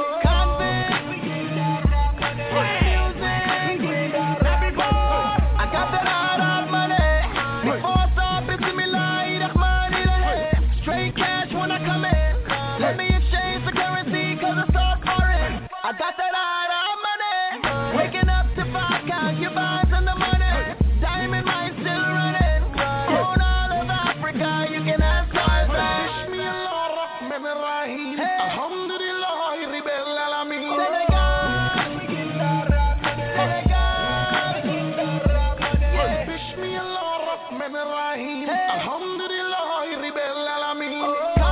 I got that hard money. Waking up to five concubines and the money. Diamond mine still running. On all of Africa, you can ask us. Bismillah rahman rahim. Alhamdulillah rabbil alamin. Bismillah rahman rahim. Alhamdulillah rabbil alamin.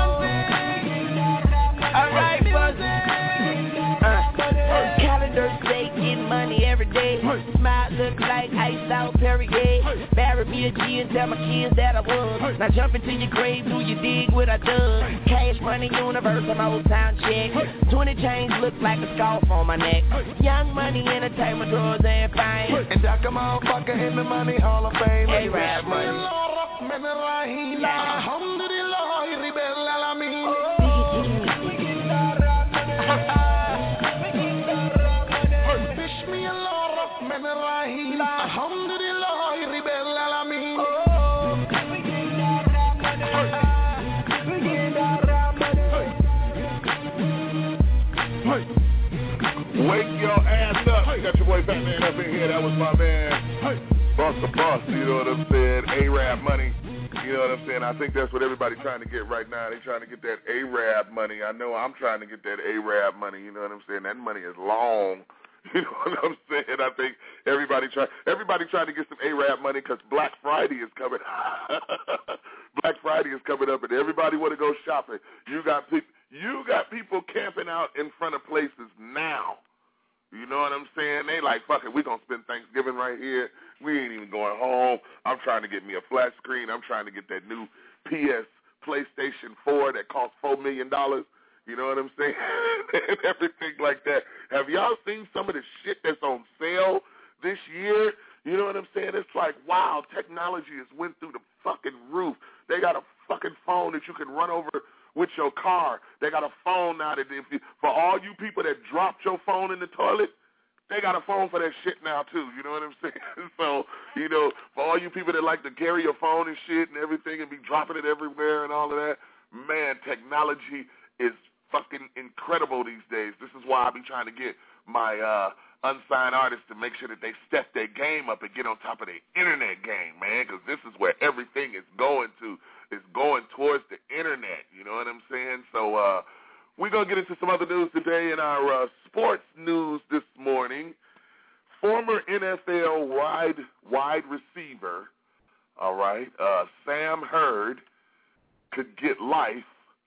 Alright, Thursday, getting money every day. Smile look like iced out Perrier. Marry me a G and tell my kids that I was. Now jump into your grave, do you dig what I done? Cash money universe, I'm old town check. Twenty chains look like a scarf on my neck. Young money, entertainment, drugs and fame. And Doc a motherfucker in the money hall of fame. A-Rap money. Alhamdulillah rabbil alamin. Alhamdulillah rabbil alamin. Wake your ass up. You got your boy Fat Man up in here. That was my man, Boss the Boss. You know what I'm saying? A-Rap money. You know what I'm saying? saying? I think that's what everybody's trying to get right now. They're trying to get that A-Rab money. I know I'm trying to get that A-Rab money. You know what I'm saying? That money is long. You know what I'm saying? I think everybody try, everybody trying to get some A-Rab money because Black Friday is coming. Black Friday is coming up, and everybody want to go shopping. You got people, you got people camping out in front of places now. You know what I'm saying? They like, fuck it, we going to spend Thanksgiving right here. We ain't even going home. I'm trying to get me a flat screen. I'm trying to get that new P S PlayStation four that costs four million dollars. You know what I'm saying? And everything like that. Have y'all seen some of the shit that's on sale this year? You know what I'm saying? It's like, wow, technology has went through the fucking roof. They got a fucking phone that you can run over with your car. They got a phone now that if you, for all you people that dropped your phone in the toilet, they got a phone for that shit now too. You know what I'm saying? So, you know, for all you people that like to carry your phone and shit and everything and be dropping it everywhere and all of that, man, technology is fucking incredible these days. This is why I be trying to get my uh, unsigned artists to make sure that they step their game up and get on top of their internet game, man, because this is where everything is going to. It's going towards the internet. You know what I'm saying? So uh, we're going to get into some other news today in our uh, sports news this morning. Former N F L wide wide receiver, all right, uh, Sam Hurd, could get life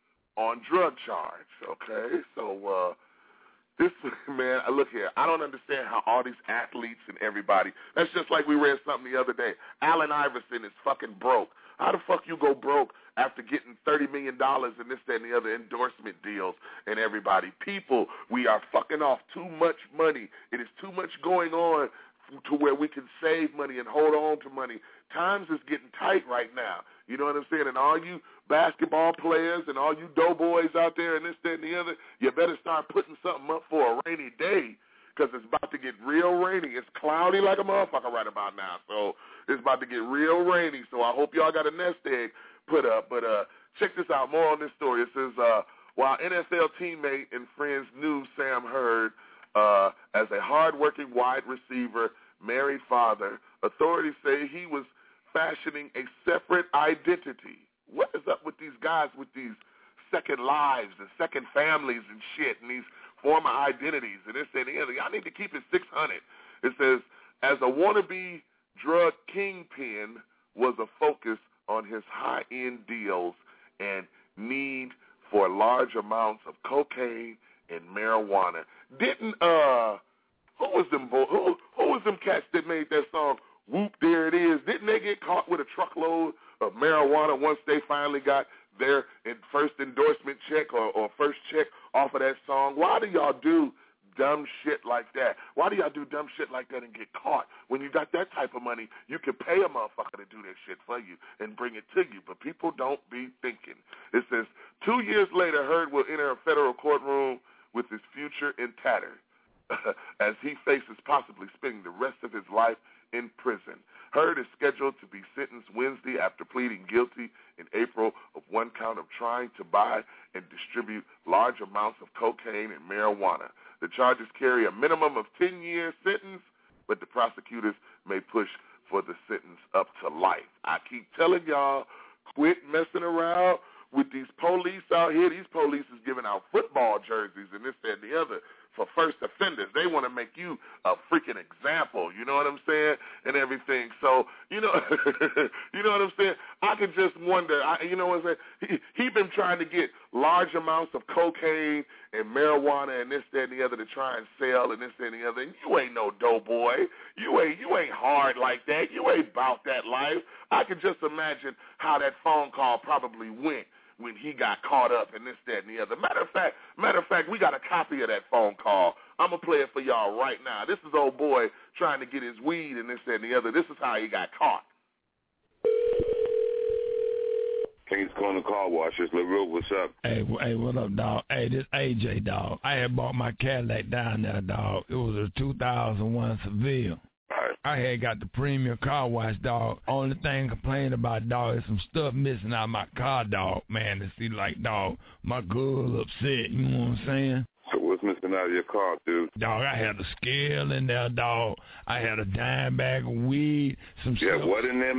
on drug charge, okay? So uh, this, man, look here. I don't understand how all these athletes and everybody, that's just like we read something the other day. Allen Iverson is fucking broke. How the fuck you go broke after getting thirty million dollars and this, that, and the other endorsement deals and everybody? People, we are fucking off too much money. It is too much going on to where we can save money and hold on to money. Times is getting tight right now. You know what I'm saying? And all you basketball players and all you doughboys out there and this, that, and the other, you better start putting something up for a rainy day because it's about to get real rainy. It's cloudy like a motherfucker right about now. So it's about to get real rainy. So I hope y'all got a nest egg put up. But uh, check this out. More on this story. It says, uh, while N F L teammate and friends knew Sam Hurd uh, as a hard-working wide receiver, married father, authorities say he was fashioning a separate identity. What is up with these guys with these second lives and second families and shit and these former identities and this and the other? Y'all need to keep it six hundred. It says, as a wannabe drug kingpin was a focus on his high-end deals and need for large amounts of cocaine and marijuana. Didn't, uh, who was them, who, who was them cats that made that song, Whoop, There It Is? Didn't they get caught with a truckload of marijuana once they finally got their first endorsement check or, or first check off of that song? Why do y'all do dumb shit like that? Why do y'all do dumb shit like that and get caught? When you got that type of money, you can pay a motherfucker to do that shit for you and bring it to you, but people don't be thinking. It says, two years later, Hurd will enter a federal courtroom with his future in tatter as he faces possibly spending the rest of his life in prison. Hurd is scheduled to be sentenced Wednesday after pleading guilty in April of one count of trying to buy and distribute large amounts of cocaine and marijuana. The charges carry a minimum of ten-year sentence, but the prosecutors may push for the sentence up to life. I keep telling y'all, quit messing around with these police out here. These police is giving out football jerseys and this, that, and the other for first offenders. They want to make you a freaking example, you know what I'm saying, and everything. So, you know, you know what I'm saying? I could just wonder, I, you know what I'm saying? He, he been trying to get large amounts of cocaine and marijuana and this, that, and the other to try and sell and this, that, and the other. And you ain't no doughboy. You ain't, you ain't hard like that. You ain't about that life. I could just imagine how that phone call probably went when he got caught up in this, that, and the other. Matter of fact, matter of fact, we got a copy of that phone call. I'm going to play it for y'all right now. This is old boy trying to get his weed and this, that, and the other. This is how he got caught. Things going to car washers. LaRue, what's up? Hey, hey, what up, dog? Hey, this A J, dog. I had bought my Cadillac down there, dog. It was a two thousand one Seville. I had got the premium car wash, dog. Only thing I complained about, dog, is some stuff missing out of my car, dog. Man, it seems like, dog, my girl upset, you know what I'm saying? So what's missing out of your car, dude? Dog, I had a scale in there, dog. I had a dime bag of weed. Some You stuff. had what in there, man?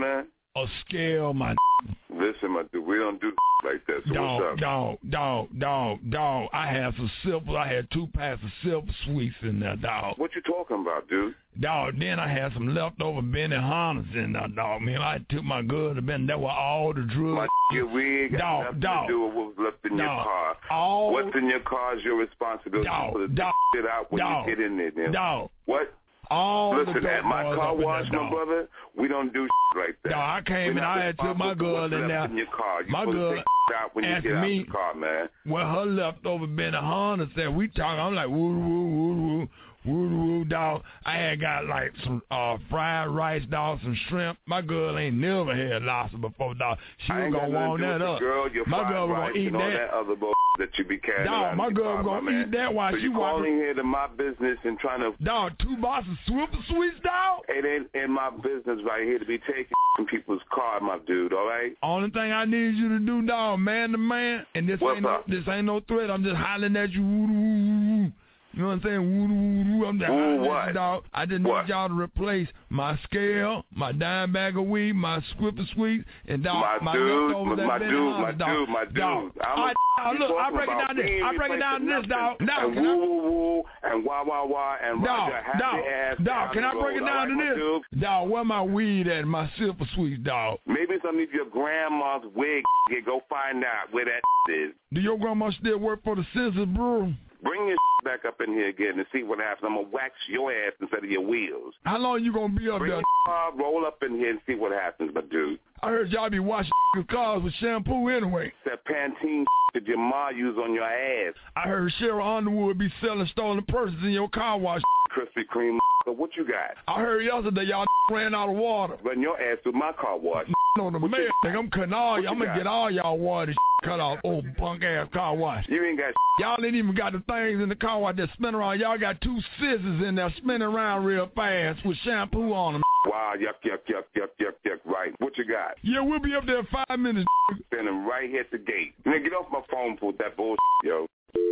a scale, my Listen, my dude, we don't do like that. So dog, what's up? dog, dog, dog, dog. I had some silver. I had two packs of silver sweets in there, dog. What you talking about, dude? Dog, then I had some leftover Benny Hannas in there, dog. Man, I took my good to Ben. That were all the drugs. My we ain't got dog, nothing dog, to do with what was left in dog, your car. All, What's in your car is your responsibility. Dog, to dog, shit out when dog, you get in there. Then. Dog. What? All Listen, the at my car wash, there, my brother, we don't do shit like that. Dog, I came and I had took my girl in there. In your car. My girl take out when you asked get out me the car, man. Well, her leftover Benny Hanna said, we talking. I'm like, woo, woo, woo, woo. Woo woo dog. I had got like some uh, fried rice, dog, some shrimp. My girl ain't never had lobster before, dog. She was gonna want that up. Girl, your my girl was gonna eat and that. all that other bull that you be carrying dog, around. My girl car, gonna my eat man. that while so she you walking. calling here to my business and trying to dog two boxes of Swiffer sweets, dog. It ain't in my business right here to be taking from people's car, my dude. All right. Only thing I need you to do, dog, man to man, and this What's ain't up? no, this ain't no threat. I'm just hollering at you. Woo, woo, woo. You know what I'm saying? Woo, woo, woo. I'm just Ooh, hollering at you, dog. I just need what? y'all to replace my scale, my dime bag of weed, my Swiffer sweets, and dog, my, my dude, leftovers my, my that dude, Benny my Hanna, dog. dude, my dude. Dog. I'm All right, dog, look, I break it down this. I break it down this, dog. Dog, and can woo, I? woo, woo, and wah, wah, wah, and Dog, Roger, happy dog, ass dog, can I break it down to this? Dog, where my weed at, my silver sweets, dog? Maybe some of your grandma's wig. Yeah, go find out where that is. Do your grandma still work for the Scissors Brew? Bring your back up in here again and see what happens. I'm going to wax your ass instead of your wheels. How long you going to be up Bring there? Your car, roll up in here and see what happens, my dude. I heard y'all be washing your cars with shampoo anyway. That Pantene that your ma use on your ass. I heard Cheryl Underwood be selling stolen purses in your car wash. Krispy Kreme, what you got? I heard yesterday y'all ran out of water. Run your ass through my car wash. On the mail, I'm cutting all y'all. I'm going to get all y'all water cut off old punk ass car wash. You ain't got Y'all ain't even got the things in the car wash that spin around. Y'all got two scissors in there spinning around real fast with shampoo on them. Wow, yuck, yuck, yuck, yuck, yuck, yuck, right. What you got? Yeah, we'll be up there in five minutes. Standing right here at the gate. Man, get off my phone with that bullshit, yo.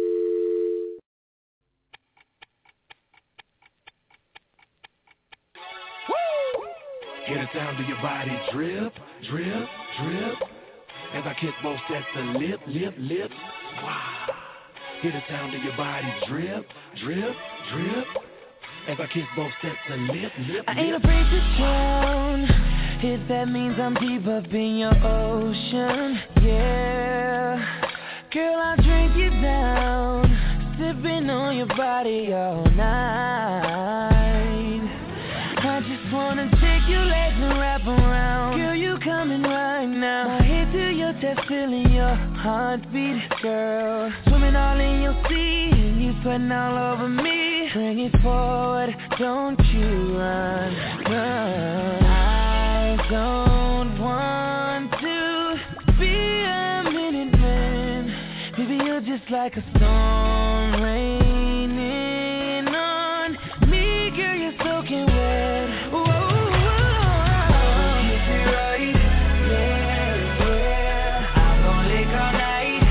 Woo! Get it down to your body, drip, drip, drip. As I kick both sets of lip, lip, lip. Wow. Get it down to your body, drip, drip, drip. As I kick both sets of lip, lip, I ain't lip. afraid to drown, if that means I'm deep up in your ocean, yeah. Girl, I'll drink you down, sipping on your body all night. I just wanna take your legs and wrap around. Girl, you coming right now. My head to your chest, feeling your heartbeat, girl. Swimming all in your sea, and you sweating all over me. Bring it forward, don't you run, run. I don't want to be a minute man. Baby, you're just like a storm raining on me. Girl, you're soaking wet. Whoa, whoa, whoa. Kiss it right, yeah, yeah. I'm gonna lick all night,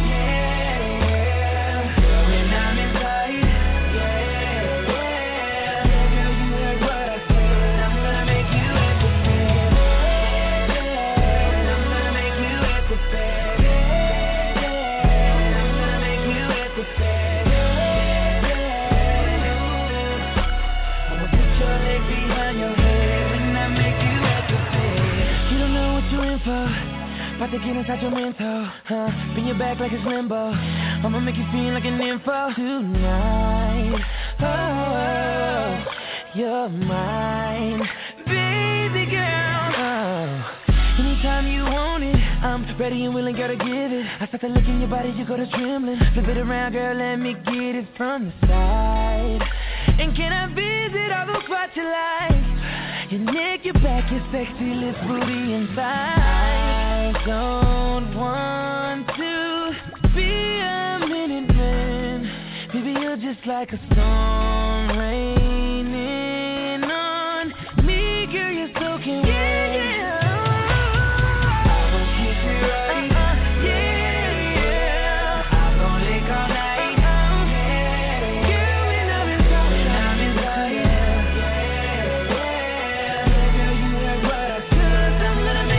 yeah. When I'm inside, yeah, yeah. Girl, you heard what I said. I'm gonna make you at the bed, yeah. I'm gonna make you at the bed, yeah. I'm gonna make you at the bed, yeah. I'ma put your leg behind your head when I make you at the bed. You don't know what you're in for. About to get inside your mental, huh? Bend your back like it's limbo. I'ma make you feel like an info tonight. Oh, you're mine, baby girl. Oh, anytime you want it, I'm ready and willing, gotta give it. I start to look in your body, you go to trembling. Flip it around, girl, let me get it from the side. And can I visit all those spots you like? Your neck, your back, your sexy lips, booty inside. I don't want to be a minute man. Baby, you're just like a storm raining on me. Girl, you're soaking wet. Yeah, yeah. I'm gonna kiss you right. Uh-uh. Yeah, yeah. I'm gonna lick all night. Yeah, yeah. When I'm inside, when I'm inside, yeah, yeah, yeah. Girl, you heard what I said. I'm gonna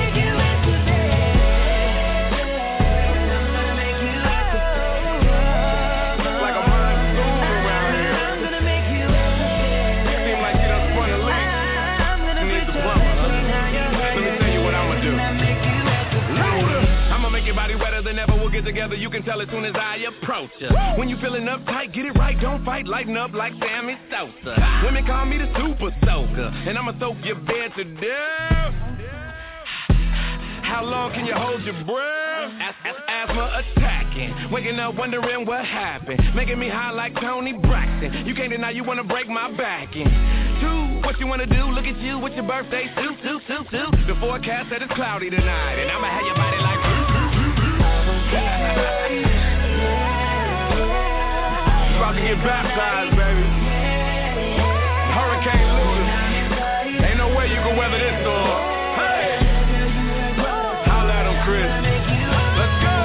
it together, you can tell as soon as I approach her. When you feeling uptight, get it right, don't fight, lighten up like Sammy Sosa. Women call me the super soaker, and I'ma soak your bed to death. How long can you hold your breath? As- as- asthma attacking, waking up wondering what happened, making me high like Tony Braxton. You can't deny you wanna break my back in. Two, what you wanna do? Look at you with your birthday suit, suit, suit, suit. The forecast said it's cloudy tonight, and I'ma have your body like. About to get baptized, baby. Hurricane Luda. Ain't no way you can weather this storm. Hey! Holla at him, Chris. Let's go!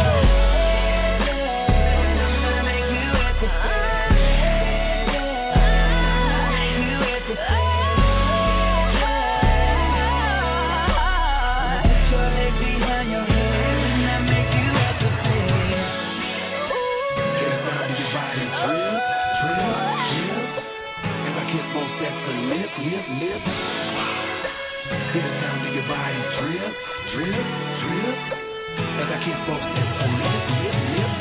Put your leg behind your head and I make you at the bed. Get it down to your body, drip, drip, drip. As I kiss both sets of lip, lip, lip. Get it down to your body, drip, drip, drip. As I kiss both sets of lip, lip, lip.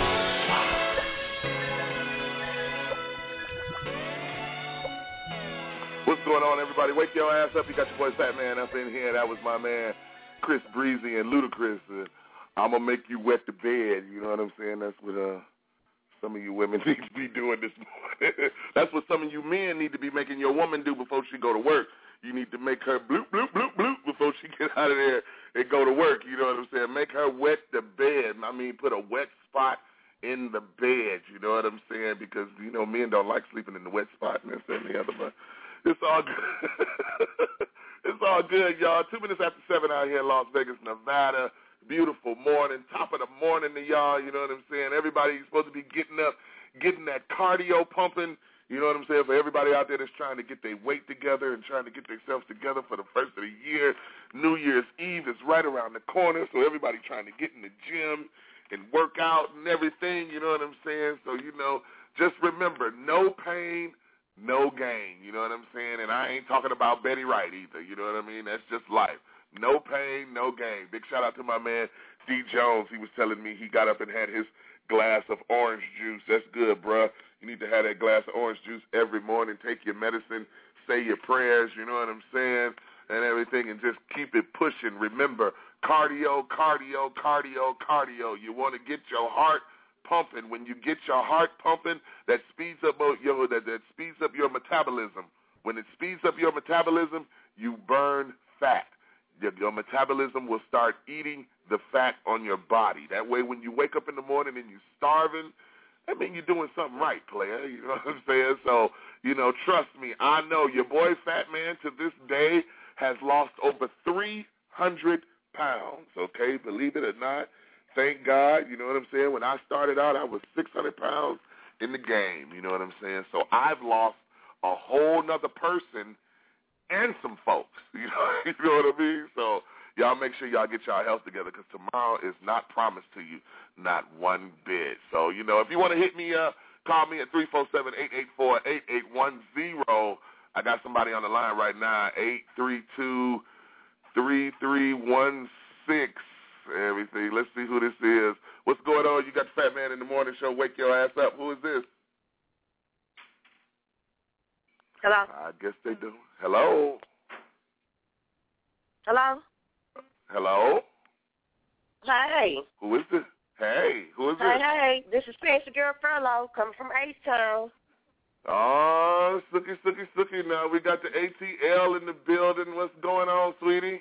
What's going on, everybody? Wake your ass up. You got your boy Fat Man up in here. That was my man, Chris Breezy and Ludacris. Uh, I'm going to make you wet the bed. You know what I'm saying? That's what uh, some of you women need to be doing this morning. That's what some of you men need to be making your woman do before she go to work. You need to make her bloop, bloop, bloop, bloop before she get out of there and go to work. You know what I'm saying? Make her wet the bed. I mean, put a wet spot in the bed. You know what I'm saying? Because, you know, men don't like sleeping in the wet spot and this and the other, but it's all good. It's all good, y'all. Two minutes after seven out here in Las Vegas, Nevada. Beautiful morning. Top of the morning to y'all. You know what I'm saying? Everybody's supposed to be getting up, getting that cardio pumping. You know what I'm saying? For everybody out there that's trying to get their weight together and trying to get themselves together for the first of the year. New Year's Eve is right around the corner, so everybody trying to get in the gym and work out and everything. You know what I'm saying? So, you know, just remember, no pain, no gain, you know what I'm saying? And I ain't talking about Betty Wright either, you know what I mean? That's just life. No pain, no gain. Big shout out to my man, D. Jones. He was telling me he got up and had his glass of orange juice. That's good, bruh. You need to have that glass of orange juice every morning. Take your medicine, say your prayers, you know what I'm saying, and everything, and just keep it pushing. Remember, cardio, cardio, cardio, cardio. You want to get your heart pumping. When you get your heart pumping, that speeds up your that, that speeds up your metabolism. When it speeds up your metabolism, you burn fat. Your, your metabolism will start eating the fat on your body. That way, when you wake up in the morning and you're starving, I mean, you're doing something right, player. You know what I'm saying? So, you know, trust me, I know your boy Fat Man to this day has lost over three hundred pounds, okay? Believe it or not. Thank God, you know what I'm saying? When I started out, I was six hundred pounds in the game, you know what I'm saying? So I've lost a whole nother person and some folks, you know, you know what I mean? So y'all make sure y'all get y'all health together because tomorrow is not promised to you, not one bit. So, you know, if you want to hit me up, call me at three four seven, eight eight four, eight eight one zero. I got somebody on the line right now, eight three two, three three one six. Everything. Let's see who this is. What's going on? You got the Fat Man in the Morning Show. Wake your ass up. Who is this? Hello? I guess they do. Hello? Hello? Hello? Hey. Who is this? Hey, who is hey, this? Hey, hey. This is Fancy Girl Furlough coming from H-Town. Oh, Sookie, Sookie, Sookie. Now we got the A T L in the building. What's going on, sweetie?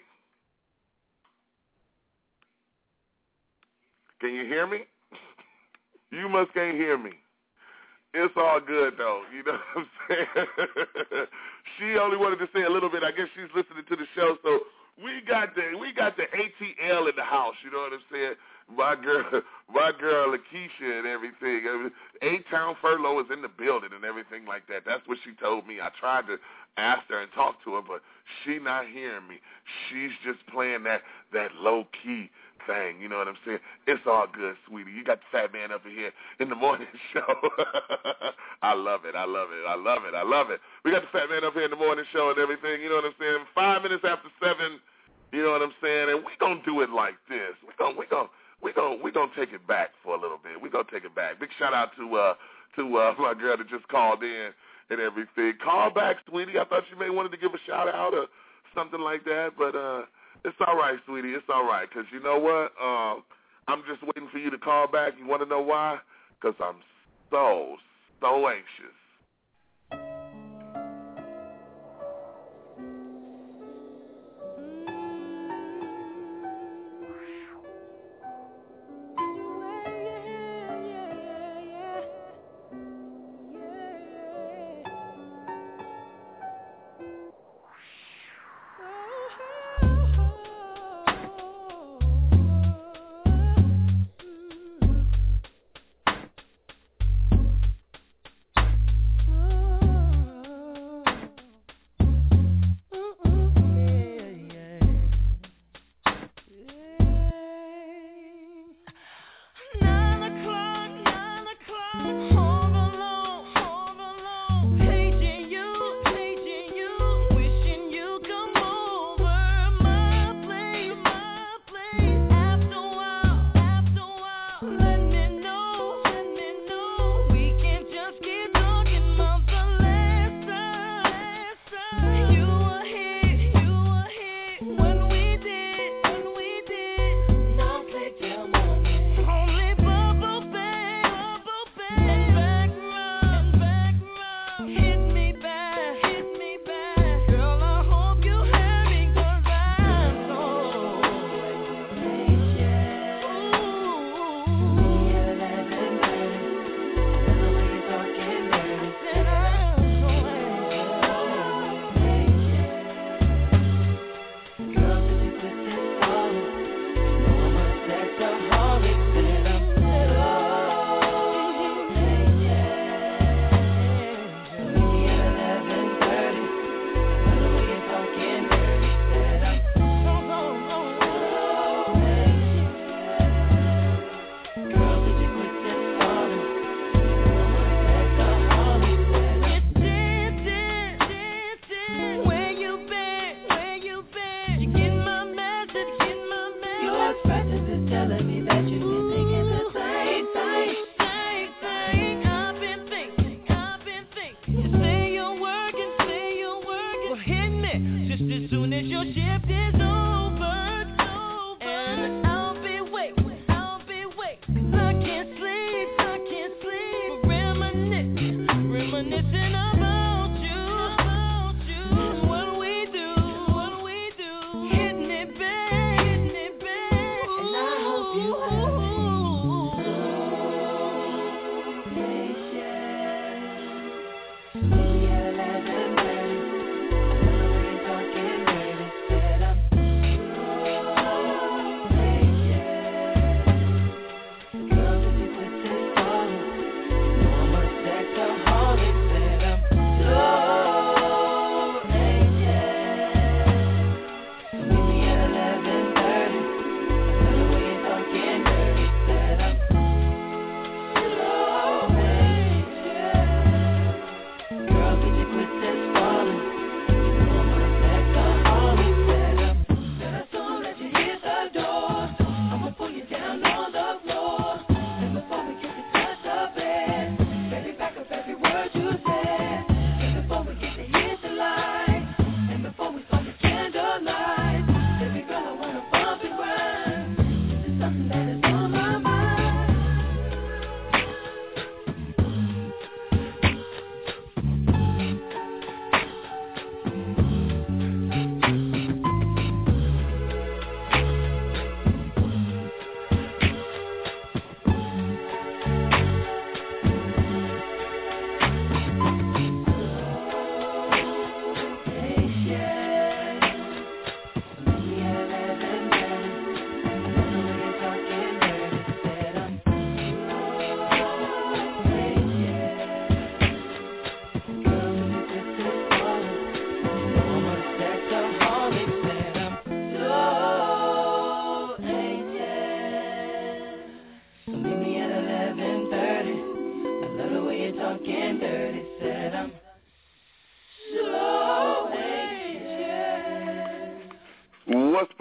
Can you hear me? You must can't hear me. It's all good, though. You know what I'm saying? She only wanted to say a little bit. I guess she's listening to the show. So we got the we got the A T L in the house. You know what I'm saying? My girl, my girl Lakeisha and everything. A-Town Furlough is in the building and everything like that. That's what she told me. I tried to ask her and talk to her, but she not hearing me. She's just playing that that low-key thing, you know what I'm saying? It's all good, sweetie. You got the Fat Man up in here in the morning show. I love it. I love it. I love it. I love it. We got the Fat Man up here in the morning show and everything, you know what I'm saying? Five minutes after seven, you know what I'm saying? And we going to do it like this. we gonna, we gonna, we gonna we gonna take it back for a little bit. We gonna take it back. Big shout out to uh, to uh, my girl that just called in and everything. Call back, sweetie. I thought you may wanted to give a shout out or something like that, but uh, it's all right, sweetie. It's all right, because you know what? Um, I'm just waiting for you to call back. You want to know why? Because I'm so, so anxious.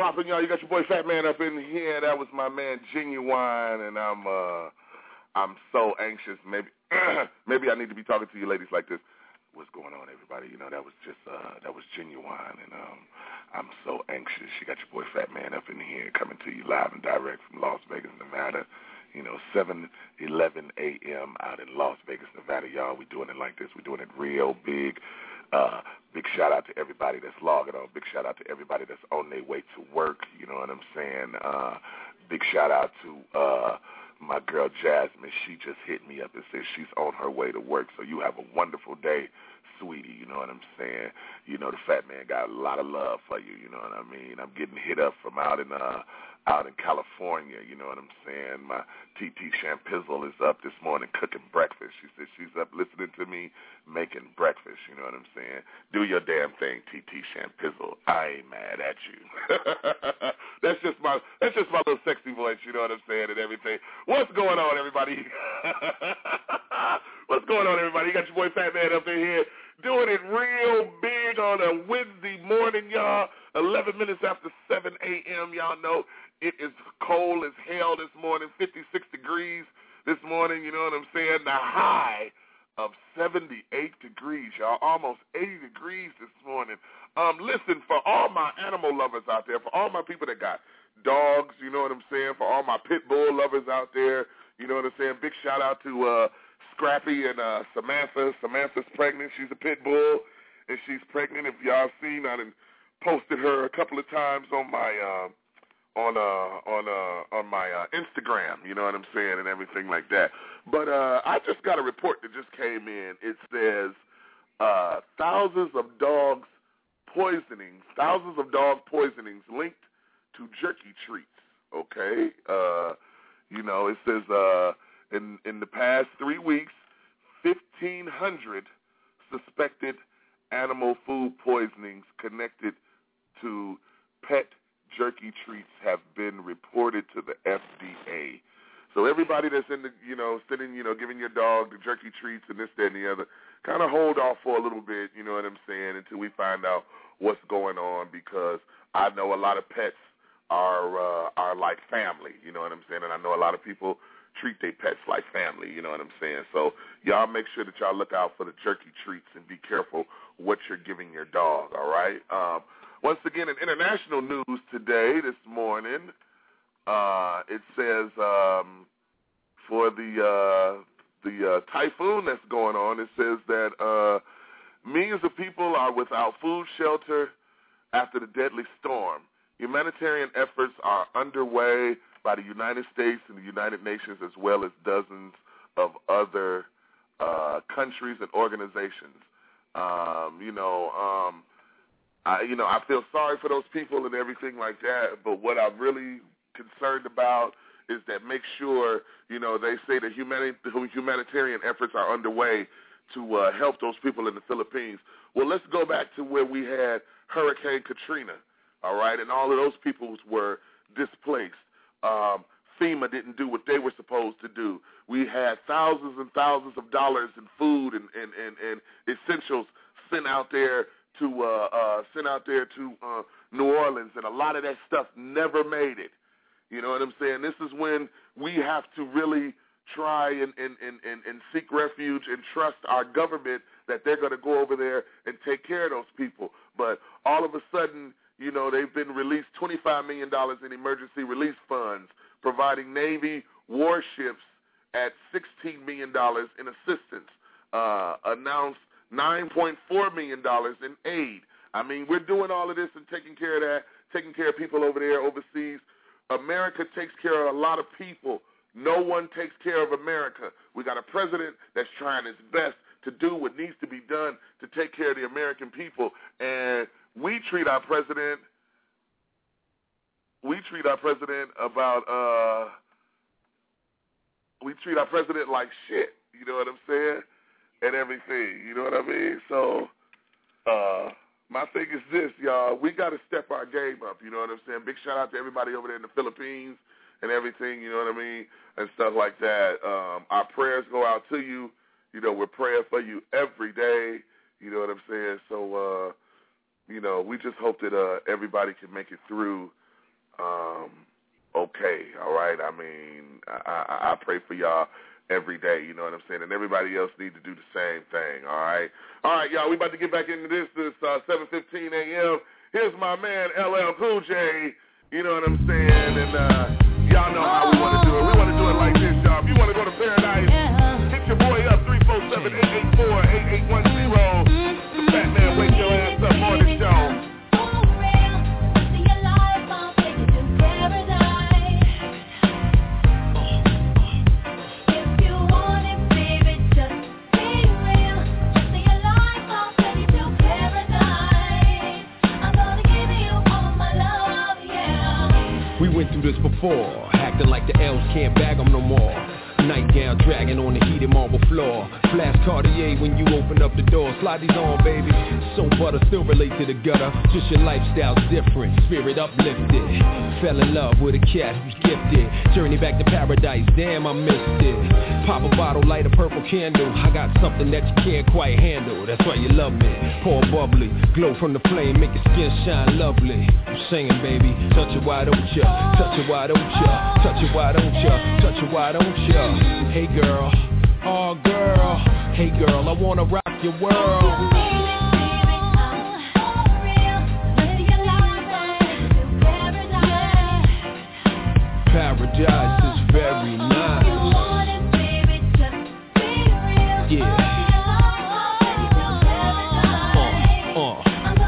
poppin', y'all? You got your boy Fat Man up in here. That was my man Genuine, and I'm uh, I'm so anxious. Maybe maybe I need to be talking to you ladies like this. What's going on, everybody? You know, that was just uh, that was Genuine, and um, I'm so anxious. You got your boy Fat Man up in here, coming to you live and direct from Las Vegas, Nevada. You know, seven eleven a.m. out in Las Vegas, Nevada, y'all. We doing it like this. We doing it real big. Uh, big shout out to everybody that's logging on. Big shout out to everybody that's on their way to work. You know what I'm saying? Uh, big shout out to uh, my girl Jasmine. She just hit me up and said she's on her way to work. So you have a wonderful day, sweetie. You know what I'm saying? You know the Fat Man got a lot of love for you. You know what I mean? I'm getting hit up from out in uh, out in California. You know what I'm saying? My T T Champizzle is up this morning cooking breakfast. She said she's up listening to me making breakfast. You know what I'm saying? Do your damn thing, T T Champizzle. I ain't mad at you. that's just my that's just my little sexy voice. You know what I'm saying, and everything. What's going on, everybody? What's going on, everybody? You got your boy Fat Man up in here doing it real big on a Wednesday morning, y'all. eleven minutes after seven a.m., y'all know it is cold as hell this morning, fifty-six degrees this morning, you know what I'm saying? The high of seventy-eight degrees, y'all, almost eighty degrees this morning. Um, listen, for all my animal lovers out there, for all my people that got dogs, you know what I'm saying, for all my pit bull lovers out there, you know what I'm saying, big shout out to uh, Scrappy and uh, Samantha. Samantha's pregnant. She's a pit bull, and she's pregnant. If y'all seen, I done posted her a couple of times on my uh, on uh, on uh, on my uh, Instagram. You know what I'm saying, and everything like that. But uh, I just got a report that just came in. It says uh, thousands of dogs poisonings, thousands of dog poisonings linked to jerky treats. Okay, uh, you know, it says uh, in in the past three weeks, fifteen hundred suspected animal food poisonings connected to pet jerky treats have been reported to the F D A. So everybody that's in the, you know, sitting, you know, giving your dog the jerky treats and this, that, and the other, kind of hold off for a little bit, you know what I'm saying, until we find out what's going on, because I know a lot of pets are uh, are like family, you know what I'm saying, and I know a lot of people treat their pets like family, you know what I'm saying. So y'all make sure that y'all look out for the jerky treats and be careful what you're giving your dog, all right? Um, once again, in international news today, this morning, uh, it says um, for the uh, the uh, typhoon that's going on, it says that uh, millions of people are without food, shelter after the deadly storm. Humanitarian efforts are underway by the United States and the United Nations, as well as dozens of other uh, countries and organizations. Um, you know, um, I, you know, I feel sorry for those people and everything like that. But what I'm really concerned about is that make sure, you know, they say that humani- humanitarian efforts are underway to uh, help those people in the Philippines. Well, let's go back to where we had Hurricane Katrina, all right, and all of those people were displaced. Um, FEMA didn't do what they were supposed to do. We had thousands and thousands of dollars in food and, and, and, and essentials sent out there to uh, uh, sent out there to uh, New Orleans, and a lot of that stuff never made it. You know what I'm saying? This is when we have to really try and, and, and, and, and seek refuge and trust our government that they're going to go over there and take care of those people. But all of a sudden, you know, they've been released twenty-five million dollars in emergency relief funds, providing Navy warships at sixteen million dollars in assistance, uh, announced nine point four million dollars in aid. I mean, we're doing all of this and taking care of that, taking care of people over there overseas. America takes care of a lot of people. No one takes care of America. We got a president that's trying his best to do what needs to be done to take care of the American people, and we treat our president, we treat our president about, uh, we treat our president like shit, you know what I'm saying, and everything, you know what I mean? So, uh, my thing is this, y'all, we got to step our game up, you know what I'm saying? Big shout out to everybody over there in the Philippines and everything, you know what I mean, and stuff like that. Um, our prayers go out to you. You know, we're praying for you every day, you know what I'm saying? So, uh, you know, we just hope that uh, everybody can make it through um, okay, all right? I mean, I, I, I pray for y'all every day, you know what I'm saying? And everybody else need to do the same thing, all right? All right, y'all, we about to get back into this. This uh, seven fifteen a.m. Here's my man, L L Cool J, you know what I'm saying? And uh, y'all know how we want to do it. We want to do it like this, y'all. If you want to go to Paradise, hit your boy up, three four seven, eight eight four, eight eight one zero. The Fat Man, wake your ass up on the show. We went through this before, acting like the elves can't bag them no more. Nightgown dragging on the heated marble floor. Flash Cartier when you open up the door. Slide these on, baby. So butter still relate to the gutter. Just your lifestyle's different, spirit uplifted. Fell in love with a cat who's gifted. Journey back to paradise, damn I missed it. Pop a bottle, light a purple candle. I got something that you can't quite handle. That's why you love me. Pour bubbly, glow from the flame, make your skin shine lovely. I'm singing, baby. Touch it, why don't ya? Touch it, why don't ya? Touch it, why don't ya? Touch it, why don't ya? Hey girl, oh girl, hey girl, I wanna rock your world. Paradise is very nice. Yeah. Uh,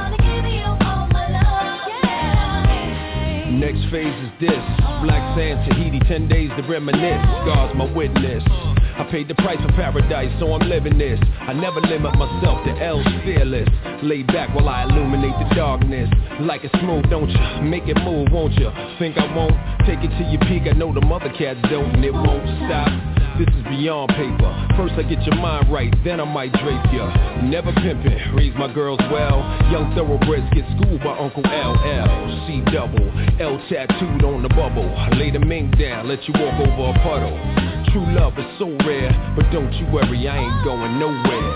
uh. Next phase is this. Black sand, Tahiti, ten days to reminisce. God's my witness. I paid the price for paradise, so I'm living this. I never limit myself to L's fearless. Lay back while I illuminate the darkness. Like it smooth, don't ya? Make it move, won't ya? Think I won't? Take it to your peak, I know the mother cats don't, and it won't stop. This is beyond paper. First I get your mind right, then I might drape ya. Never pimpin', raise my girls well. Young thoroughbreds get schooled by Uncle L L. C double, L tattooed on the bubble. Lay the mink down, let you walk over a puddle. True love is so rare, but don't you worry, I ain't going nowhere.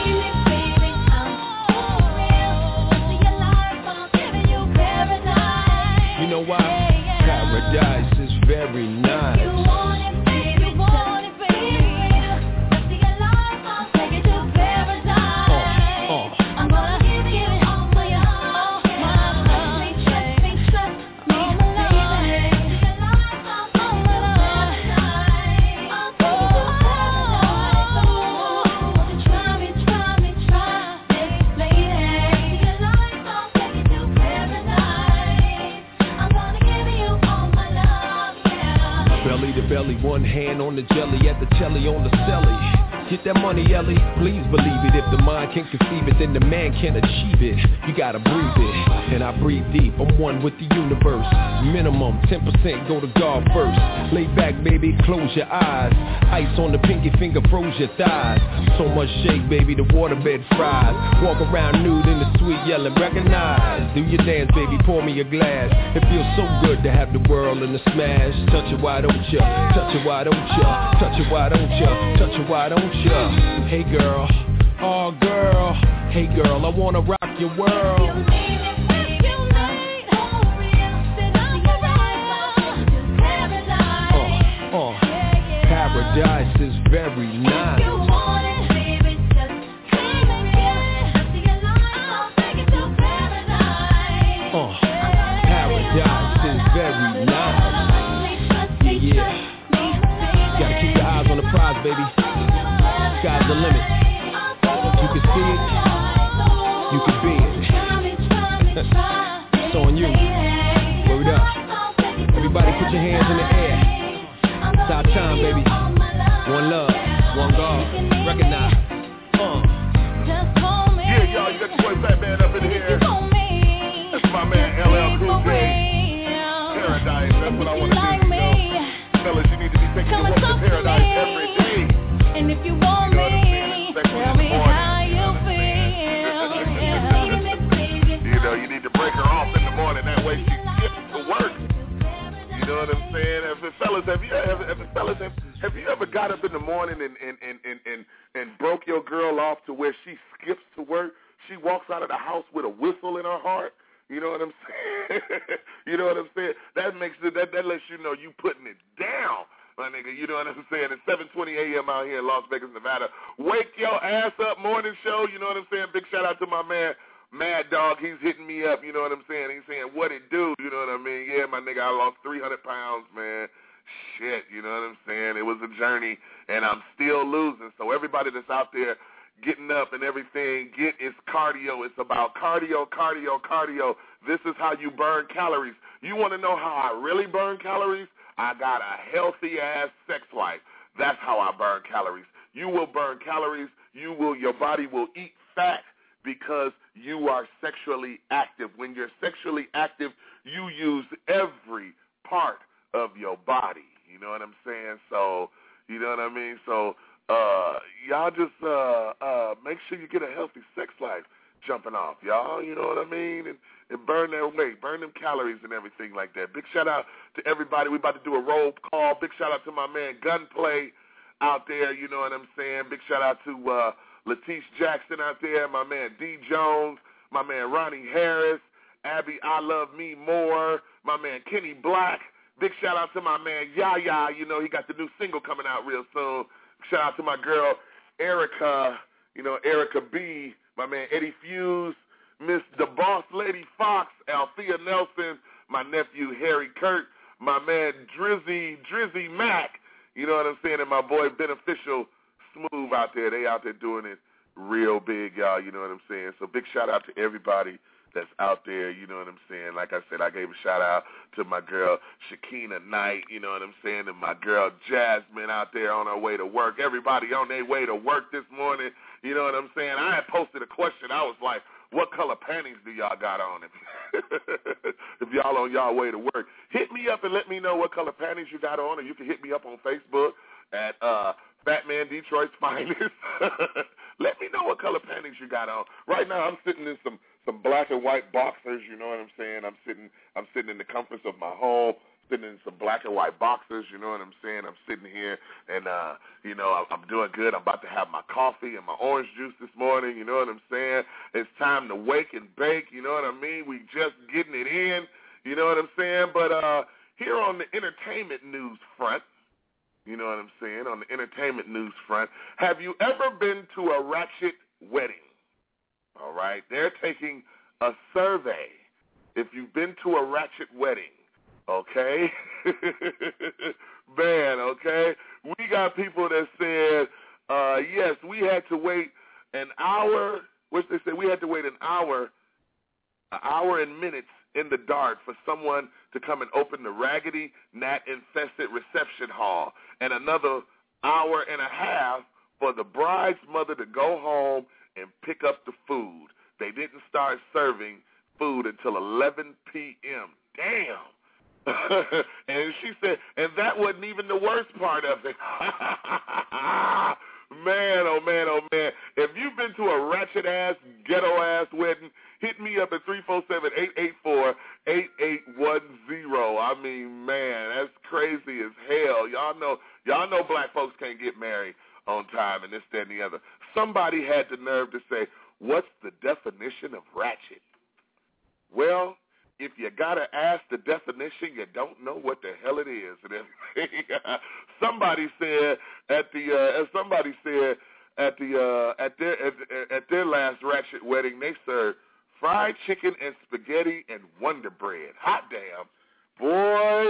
You know why? Paradise is very nice. Belly, one hand on the jelly, at the telly on the celly. Get that money, Ellie, please believe it. If the mind can conceive it, then the man can achieve it. You gotta breathe it, and I breathe deep. I'm one with the universe. Minimum ten percent go to God first. Lay back, baby, close your eyes. Ice on the pinky finger, froze your thighs. So much shake, baby, the waterbed fries. Walk around nude in the suite, yelling, recognize. Do your dance, baby, pour me a glass. It feels so good to have the world in the smash. Touch it, why don't ya? Touch it, why don't ya? Touch it, why don't ya? Touch it, why don't ya? Hey girl, oh girl, hey girl, I wanna rock your world. Uh, uh, paradise is very nice. Uh, paradise is very nice. Yeah, gotta keep your eyes on the prize, baby. Sky's the limit. You can see it, you can be it. It's on you. Word up. Everybody put your hands in the air. It's our time, baby. One love, one God. Recognize. Uh. Yeah, y'all, you got your boy Fat Man up in here. That's my man L L Cool J. Paradise, that's what I want to do, you know. Fellas, you need to be taking your walk to paradise every day. And if you want me, tell me how you feel. You know, you need to break her off in the morning. That way she gets to work. You know what I'm saying? If it, fellas, have you ever, if it, fellas, have, have you ever got up in the morning and and, and, and, and and broke your girl off to where she skips to work? She walks out of the house with a whistle in her heart. You know what I'm saying? You know what I'm saying? That makes it, that that lets you know you putting it down, my nigga. You know what I'm saying? It's seven twenty a.m. out here in Las Vegas, Nevada. Wake your ass up morning show. You know what I'm saying? Big shout out to my man Mad Dog. He's hitting me up. You know what I'm saying? He's saying, what it do? You know what I mean? Yeah, my nigga, I lost three hundred pounds, man. Shit, you know what I'm saying? It was a journey, and I'm still losing. So everybody that's out there getting up and everything, get it's cardio. It's about cardio, cardio, cardio. This is how you burn calories. You want to know how I really burn calories? I got a healthy-ass sex life. That's how I burn calories. You will burn calories. You will. Your body will eat fat because you are sexually active. When you're sexually active, you use every part of your body. You know what I'm saying? So, you know what I mean? So, Uh, y'all just uh, uh, make sure you get a healthy sex life jumping off, y'all. You know what I mean? And, and burn that weight, burn them calories and everything like that. Big shout out to everybody. We about to do a roll call. Big shout out to my man Gunplay out there. You know what I'm saying? Big shout out to uh, Letice Jackson out there. My man D Jones. My man Ronnie Harris. Abby I Love Me More. My man Kenny Black. Big shout out to my man Yaya. You know he got the new single coming out real soon. Shout out to my girl, Erica, you know, Erica B., my man Eddie Fuse, Miss the Boss Lady Fox, Althea Nelson, my nephew Harry Kurt, my man Drizzy, Drizzy Mac, you know what I'm saying, and my boy Beneficial Smooth out there. They out there doing it real big, y'all, you know what I'm saying. So big shout out to everybody that's out there, you know what I'm saying. Like I said, I gave a shout out to my girl Shakina Knight, you know what I'm saying, and my girl Jasmine out there on her way to work. Everybody on their way to work this morning, you know what I'm saying. I had posted a question. I was like, what color panties do y'all got on? If y'all on y'all way to work, hit me up and let me know what color panties you got on, or you can hit me up on Facebook at uh, Fat Man Detroit's Finest. Let me know what color panties you got on. Right now I'm sitting in some Some black and white boxers, you know what I'm saying? I'm sitting I'm sitting in the comforts of my home, sitting in some black and white boxers, you know what I'm saying? I'm sitting here and, uh, you know, I'm doing good. I'm about to have my coffee and my orange juice this morning, you know what I'm saying? It's time to wake and bake, you know what I mean? We just getting it in, you know what I'm saying? But uh, here on the entertainment news front, you know what I'm saying, on the entertainment news front, have you ever been to a ratchet wedding? All right, they're taking a survey if you've been to a ratchet wedding, okay? Man, okay? We got people that said, uh, yes, we had to wait an hour, which they said we had to wait an hour, an hour and minutes in the dark for someone to come and open the raggedy, gnat-infested reception hall, and another hour and a half for the bride's mother to go home and pick up the food. They didn't start serving food until eleven p.m. Damn. And she said, and that wasn't even the worst part of it. Man, oh, man, oh, man. If you've been to a ratchet-ass, ghetto-ass wedding, hit me up at three four seven, eight eight four, eight eight one zero. I mean, man, that's crazy as hell. Y'all know, y'all know black folks can't get married on time and this, that, and the other. Somebody had the nerve to say, what's the definition of ratchet? Well, if you got to ask the definition, you don't know what the hell it is. And somebody said at the uh, as somebody said at the uh, at their at, at their last ratchet wedding, they served fried chicken and spaghetti and Wonder Bread. Hot damn, boy.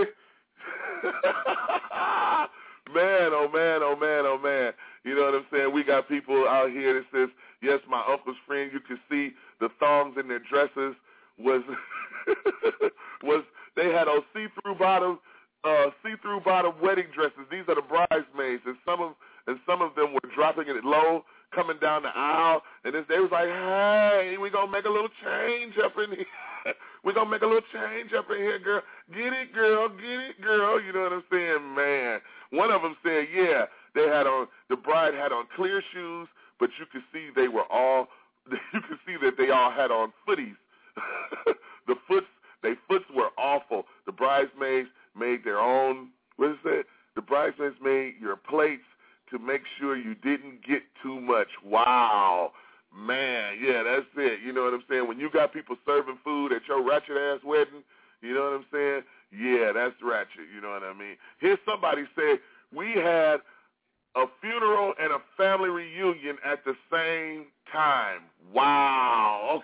Man, oh man, oh man, oh man. You know what I'm saying? We got people out here that says, yes, my uncle's friend, you can see the thongs in their dresses was was they had those see-through bottom uh, see-through bottom wedding dresses. These are the bridesmaids, and some of and some of them were dropping it low, coming down the aisle, and this, they was like, hey, we gonna make a little change up in here. we gonna make a little change up in here, girl. Get it, girl. Get it, girl. You know what I'm saying, man? One of them said, yeah, they had on the bride had on clear shoes, but you could see they were all you could see that they all had on footies. the foots, they foots were awful. The bridesmaids made their own. What is that? The bridesmaids made your plates to make sure you didn't get too much. Wow, Man, yeah, that's it. You know what I'm saying? When you got people serving food at your ratchet-ass wedding, you know what I'm saying? Yeah, that's ratchet. You know what I mean? Here's somebody say, we had a funeral and a family reunion at the same time. Wow.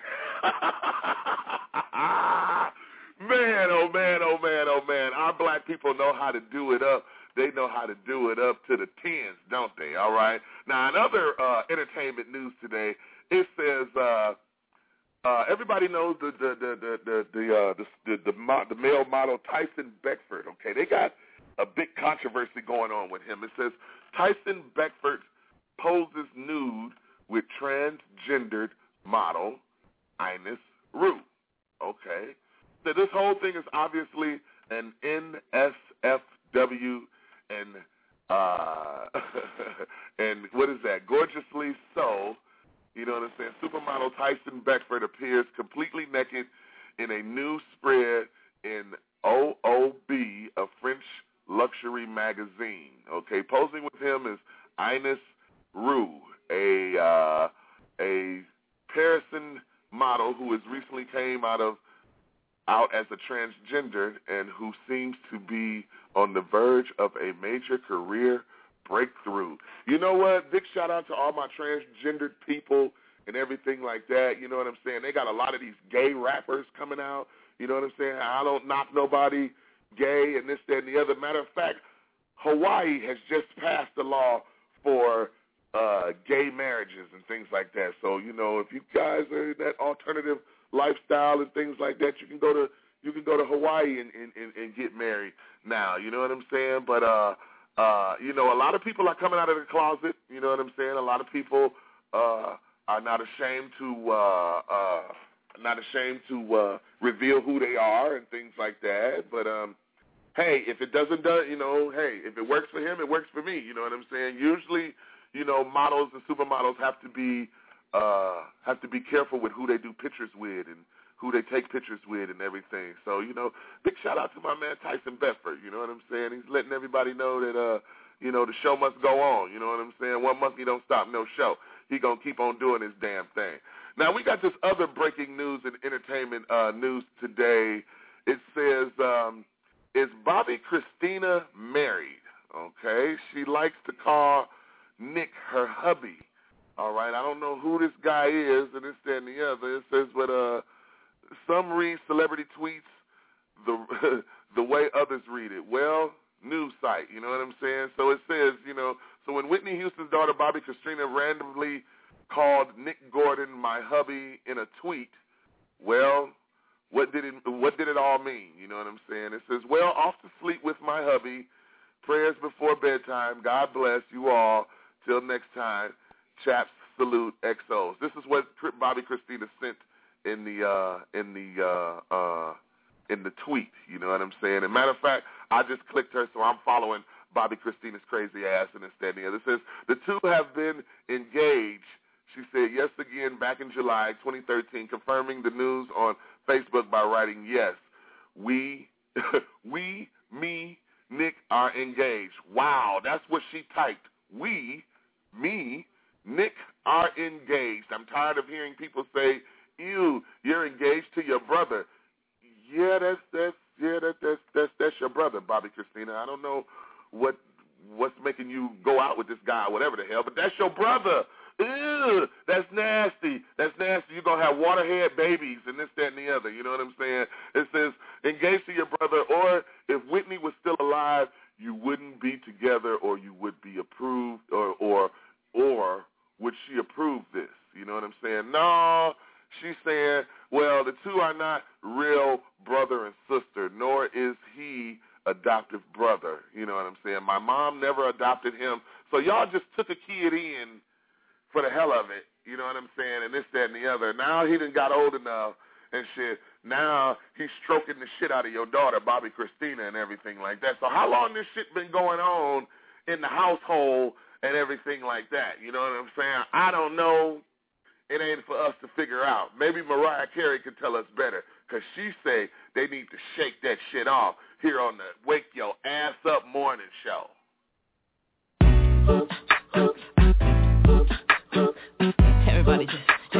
Man, oh, man, oh, man, oh, man. Our black people know how to do it up. They know how to do it up to the tens, don't they? All right. Now, in other uh, entertainment news today, it says uh, uh, everybody knows the the the the the the, uh, the, the, the, mo- the male model Tyson Beckford. Okay, they got a big controversy going on with him. It says Tyson Beckford poses nude with transgendered model Ines Rue. Okay, so this whole thing is obviously an N S F W and uh, and what is that? Gorgeously So. You know what I'm saying? Supermodel Tyson Beckford appears completely naked in a new spread in O O B, a French luxury magazine. Okay, posing with him is Ines Rue, a uh, a Parisian model who has recently came out of out as a transgender and who seems to be on the verge of a major career breakthrough. You know what? Big shout out to all my transgendered people and everything like that. You know what I'm saying? They got a lot of these gay rappers coming out. You know what I'm saying? I don't knock nobody gay and this, that, and the other. Matter of fact, Hawaii has just passed a law for uh, gay marriages and things like that. So, you know, if you guys are in that alternative lifestyle and things like that, you can go to you can go to Hawaii and, and, and, and get married now. You know what I'm saying? But uh Uh, you know, a lot of people are coming out of the closet, you know what I'm saying? A lot of people uh, are not ashamed to uh, uh, not ashamed to uh, reveal who they are and things like that. But, um, hey, if it doesn't, do, you know, hey, if it works for him, it works for me, you know what I'm saying? Usually, you know, models and supermodels have to be uh, have to be careful with who they do pictures with and who they take pictures with and everything. So, you know, big shout out to my man Tyson Beckford, you know what I'm saying? He's letting everybody know that, uh, you know, the show must go on, you know what I'm saying? One monkey don't stop no show. He going to keep on doing his damn thing. Now, we got this other breaking news and entertainment uh, news today. It says, um, is Bobby Christina married? Okay, she likes to call Nick her hubby. All right, I don't know who this guy is and this, that, and the other. It says, but, uh, some read celebrity tweets the the way others read it. Well, news site, you know what I'm saying? So it says, you know, so when Whitney Houston's daughter, Bobby Christina, randomly called Nick Gordon my hubby in a tweet, well, what did it what did it all mean? You know what I'm saying? It says, well, off to sleep with my hubby, prayers before bedtime, God bless you all, till next time, chaps, salute, X Os. This is what Bobby Christina sent in the uh, in the uh, uh, in the tweet, you know what I'm saying? And matter of fact, I just clicked her, so I'm following Bobby Christina's crazy ass and this, that, and the other. It says the two have been engaged. She said yes again back in July twenty thirteen, confirming the news on Facebook by writing, yes, we, we, me, Nick are engaged. Wow, that's what she typed. We, me, Nick are engaged. I'm tired of hearing people say, ew, you're engaged to your brother. Yeah, that's that's yeah, that that's that's that's your brother, Bobby Christina. I don't know what what's making you go out with this guy, whatever the hell, but that's your brother. Ew, that's nasty. That's nasty. You're gonna have waterhead babies and this, that, and the other. You know what I'm saying? It says engaged to your brother, or if Whitney was still alive, you wouldn't be together, or you would be approved, or or or would she approve this? You know what I'm saying? No. She's saying, well, the two are not real brother and sister, nor is he adoptive brother. You know what I'm saying? My mom never adopted him. So y'all just took a kid in for the hell of it. You know what I'm saying? And this, that, and the other. Now he done got old enough and shit. Now he's stroking the shit out of your daughter, Bobby Christina, and everything like that. So how long this shit been going on in the household and everything like that? You know what I'm saying? I don't know. It ain't for us to figure out. Maybe Mariah Carey could tell us better, because she say they need to shake that shit off here on the Wake Your Ass Up Morning Show. Everybody just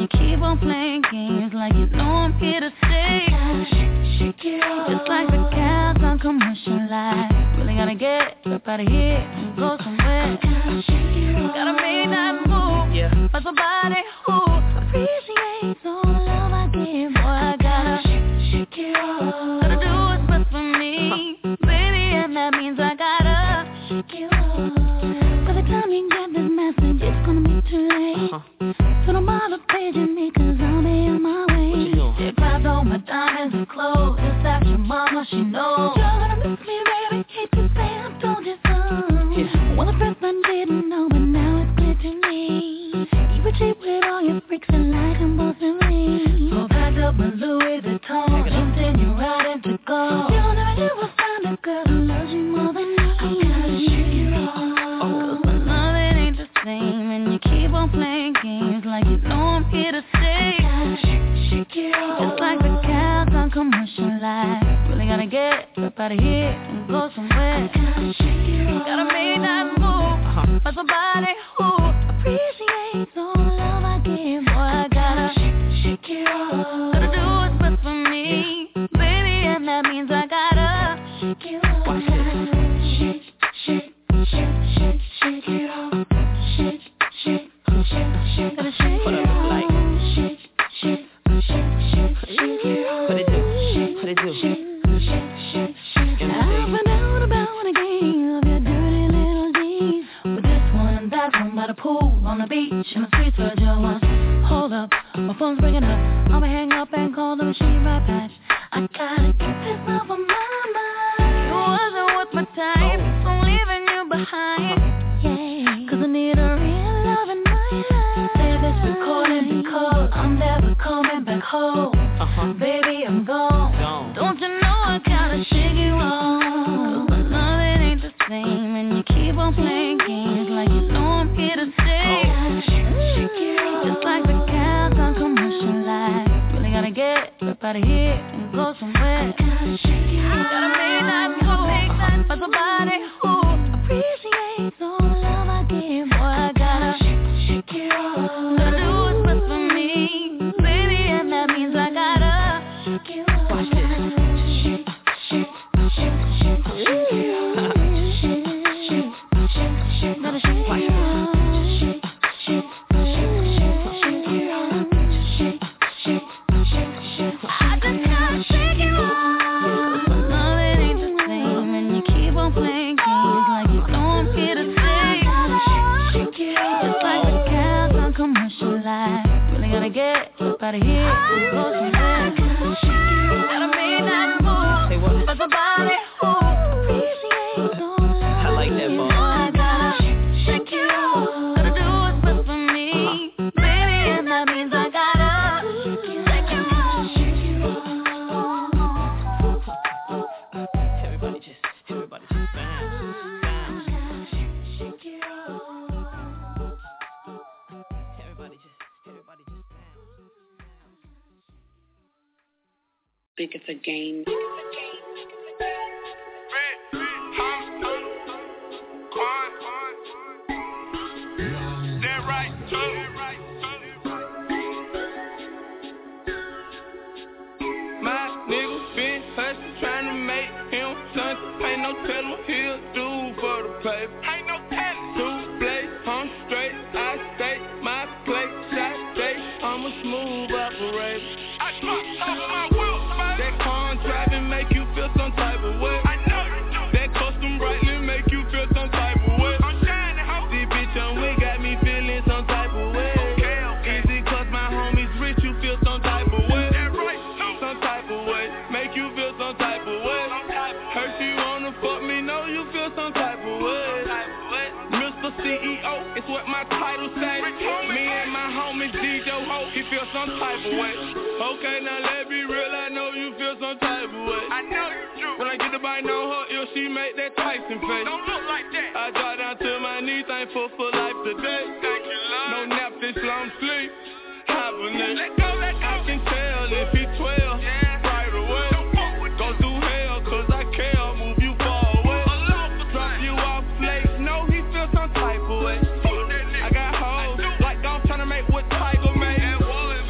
you keep on playing games like you know I'm here to stay. Shake it off. Just like the cows on commercial life. Really gotta get up out of here and go somewhere. Gotta make that move. Yeah. But somebody who appreciates all the love I give. Boy, I gotta shake it off. Gotta do what's best for me, baby, and that means I gotta shake it off. By the time you get this message, it's gonna be too late. Uh-huh. So don't bother paging me, cause I'll be on my way. If I throw my diamonds and clothes, just ask your mama, she knows. You're gonna miss me, baby, hate to say I told you so. Yeah. Well, at first I didn't know, but now it's clear to me. You were cheap with all your freaks and like them both in me. So I packed up my Louis Vuitton, jumped in your ride and to go. You'll never ever find a girl who loves you more than me. I gotta shake it off. Cause my love, it ain't the same, and you keep on playing games like you know I'm here to stay. Shake it off. Just like the cows on commercial life. Really gotta get up out of here and go somewhere. Gotta make that move. Uh-huh. For somebody who appreciates all the love I give. Boy, I gotta shake it off. Gotta do what's best for me, baby, and that means I gotta shake it off. Watch this. Shake, shake, shake, shake, shake it off. Shake, shake, shake, shake, gotta shake it off. Like shake, shake, shake, shake, shake it off. What it do? What it do? Shake, shake, shake, shake. I've been out about a game of your dirty little deeds. With this one and that one by the pool, on the beach, in the streets where Joe was. Hold up, my phone's ringing up. I'ma hang up and call the machine right back. I gotta get this off of my mind. It wasn't worth my time, so I'm leaving you behind. Yeah, cause I need a real love in my life. Say this recording because I'm never coming back home. Uh-huh. Baby, I'm gone. gone. Don't you know I gotta shake you off? Cause my love, it ain't the same, and you keep on playing games like you know I'm here to stay. Oh, shake it off. Just like the cows on commercial life. Really gotta get up out of here and go somewhere. Gotta shake it off. Gotta make that move. For somebody who appreciates all the love I give. Boy, I gotta shake it off. Gotta do what's best for me, baby, and that means I gotta shake it off. Watch this. Shake, shake, shake, shake, shake it off. Shake, shake, shake, shake, gotta shake it off. Shake, shake, shake, shake, shake it off. Shake, shake, shake, shake. I just gotta shake it off. Cause my love, it ain't the same, and you keep on playing games like you know I'm here to stay. Shake it off. Just like the cows on commercial life. Really gotta get up out of here and go somewhere. Gotta make that move. Say what? For somebody who appreciates all the love I like that ball. I gotta shake it off. Gotta do what's best for me, baby, and that means I gotta shake it off. Everybody just, everybody just bounce, bounce. Shake it off. Everybody just, everybody just bounce. Think it's a game. My nigga been hustling, trying to make him something. Ain't no telling he'll do for the paper. Ain't no telling. Two plays, I'm straight. I stay my plate, shot straight. I'm a smooth operator. I drop top of my wheel. That car driving make you feel some type of way. I know you do. That custom brightly make you feel some type of way. I'm shining, ho. This bitch on we got me feeling some type of way. Okay, okay. Easy cause my homies rich, you feel some type of way. That right, too. Some type of way. Make you feel some type of way. Some type of Hurt you wanna fuck me, know you feel some type of way. Mister C E O, it's what my title say. Me and my homie D J Ho, he feel some type of way. Okay, now let me real, I know you feel some type of way. I know you do. When I get to bite on her ear, she make that Tyson face. Don't look like that. I drop down to my knees, thankful for life today. Thank you, Lord. No nap, this long sleep. Hibernate. Let go, let go. I can tell if he twelve. Yeah. Right away. Don't fuck with Go you. Through hell, cause I care. Move you far away. Drop you off late. No, he feel some type of way. I got hoes. Like I'm trying to make what Tiger made.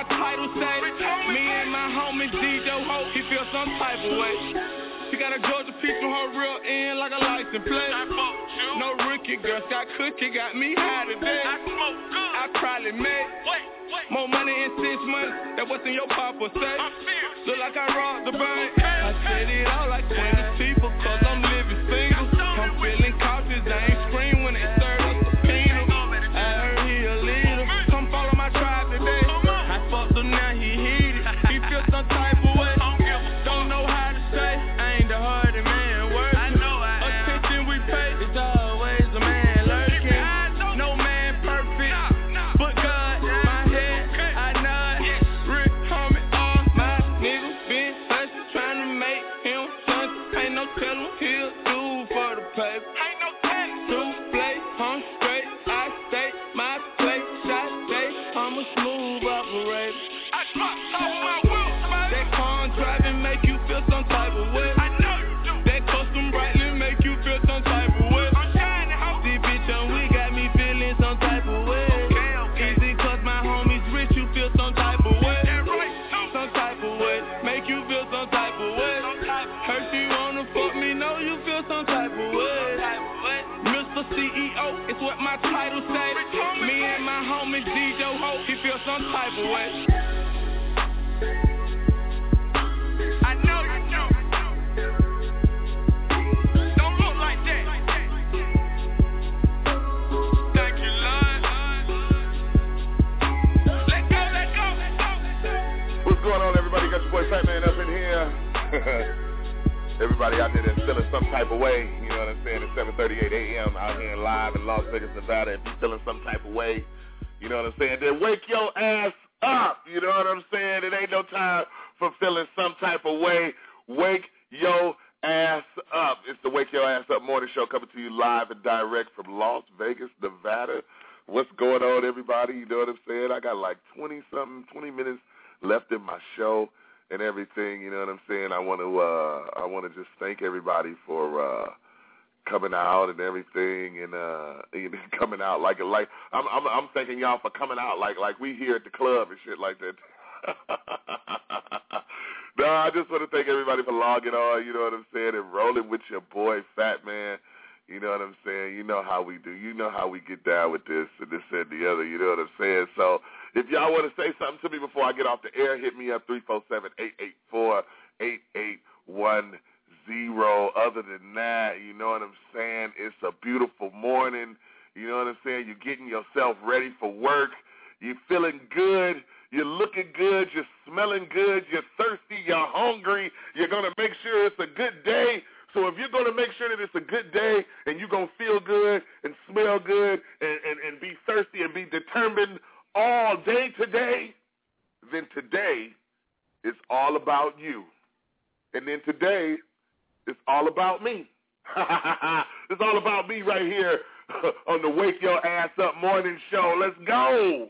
my title say. Me and my homies D J Ho, he feel some type of way. She got a Georgia piece from her real end like a license plate. No rookie, girl, Scott Cookie got me high today. I probably made more money in six months than what's in your papa say. Look like I robbed the bank. I said it all like twenty people, cause I'm living single. I'm feeling cautious, I ain't scream when they serve a subpoena. I heard he a leader, come follow my tribe today. I fucked him, now he heated, he feel some type of way. Don't know how to say, I ain't the hardest man working. Attention we pay, it's always a man lurking. No man perfect, but God, my head, I nod. Rick, homie, all my niggas been hustling, trying to make him something. Ain't no telling he'll do for the paper. Ain't no telling. Souffle, I'm straight, I stay my place. Shot stay, I'm a smooth operator. I drop top of my wheels, that car driving make you feel some type of way. I know you do. That custom brightly make you feel some type of way. I'm shining, ho. See, bitch, and we got me feeling some type of way. Okay, okay. Easy, cause my homies rich, you feel some type of way. That right, some type of way. Make you feel some type of way. Hurt you wanna fuck me, know you feel some type of way. Mister C E O, it's what my title say. Me and my homies D J Ho, he feel some type of way. I know you do. Don't look like that. Thank you, Lord. Let go, let go, let go. What's going on, everybody? Got your boy Fat Man up in here. Everybody out there that's feeling some type of way, you know what I'm saying? It's seven thirty-eight a.m. out here live in Las Vegas, Nevada. If you're feeling some type of way, you know what I'm saying, then wake your ass up, you know what I'm saying? It ain't no time for feeling some type of way. Wake your ass up. It's the Wake Your Ass Up morning show coming to you live and direct from Las Vegas, Nevada. What's going on, everybody? You know what I'm saying? I got like twenty-something, twenty minutes left in my show and everything, you know what I'm saying? I want to uh, I want to just thank everybody for uh, coming out and everything, and uh, you know, coming out like like I'm, I'm I'm thanking y'all for coming out like like we here at the club and shit like that. No, I just want to thank everybody for logging on, you know what I'm saying, and rolling with your boy Fat Man. You know what I'm saying? You know how we do. You know how we get down with this and this and the other. You know what I'm saying? So if y'all want to say something to me before I get off the air, hit me up, three four seven, eight eight four, eight eight one zero. Other than that, you know what I'm saying? It's a beautiful morning. You know what I'm saying? You're getting yourself ready for work. You're feeling good. You're looking good. You're smelling good. You're thirsty. You're hungry. You're going to make sure it's a good day. So if you're going to make sure that it's a good day and you're going to feel good and smell good and, and, and be thirsty and be determined all day today, then today is all about you. And then today is all about me. It's all about me right here on the Wake Your Ass Up morning show. Let's go.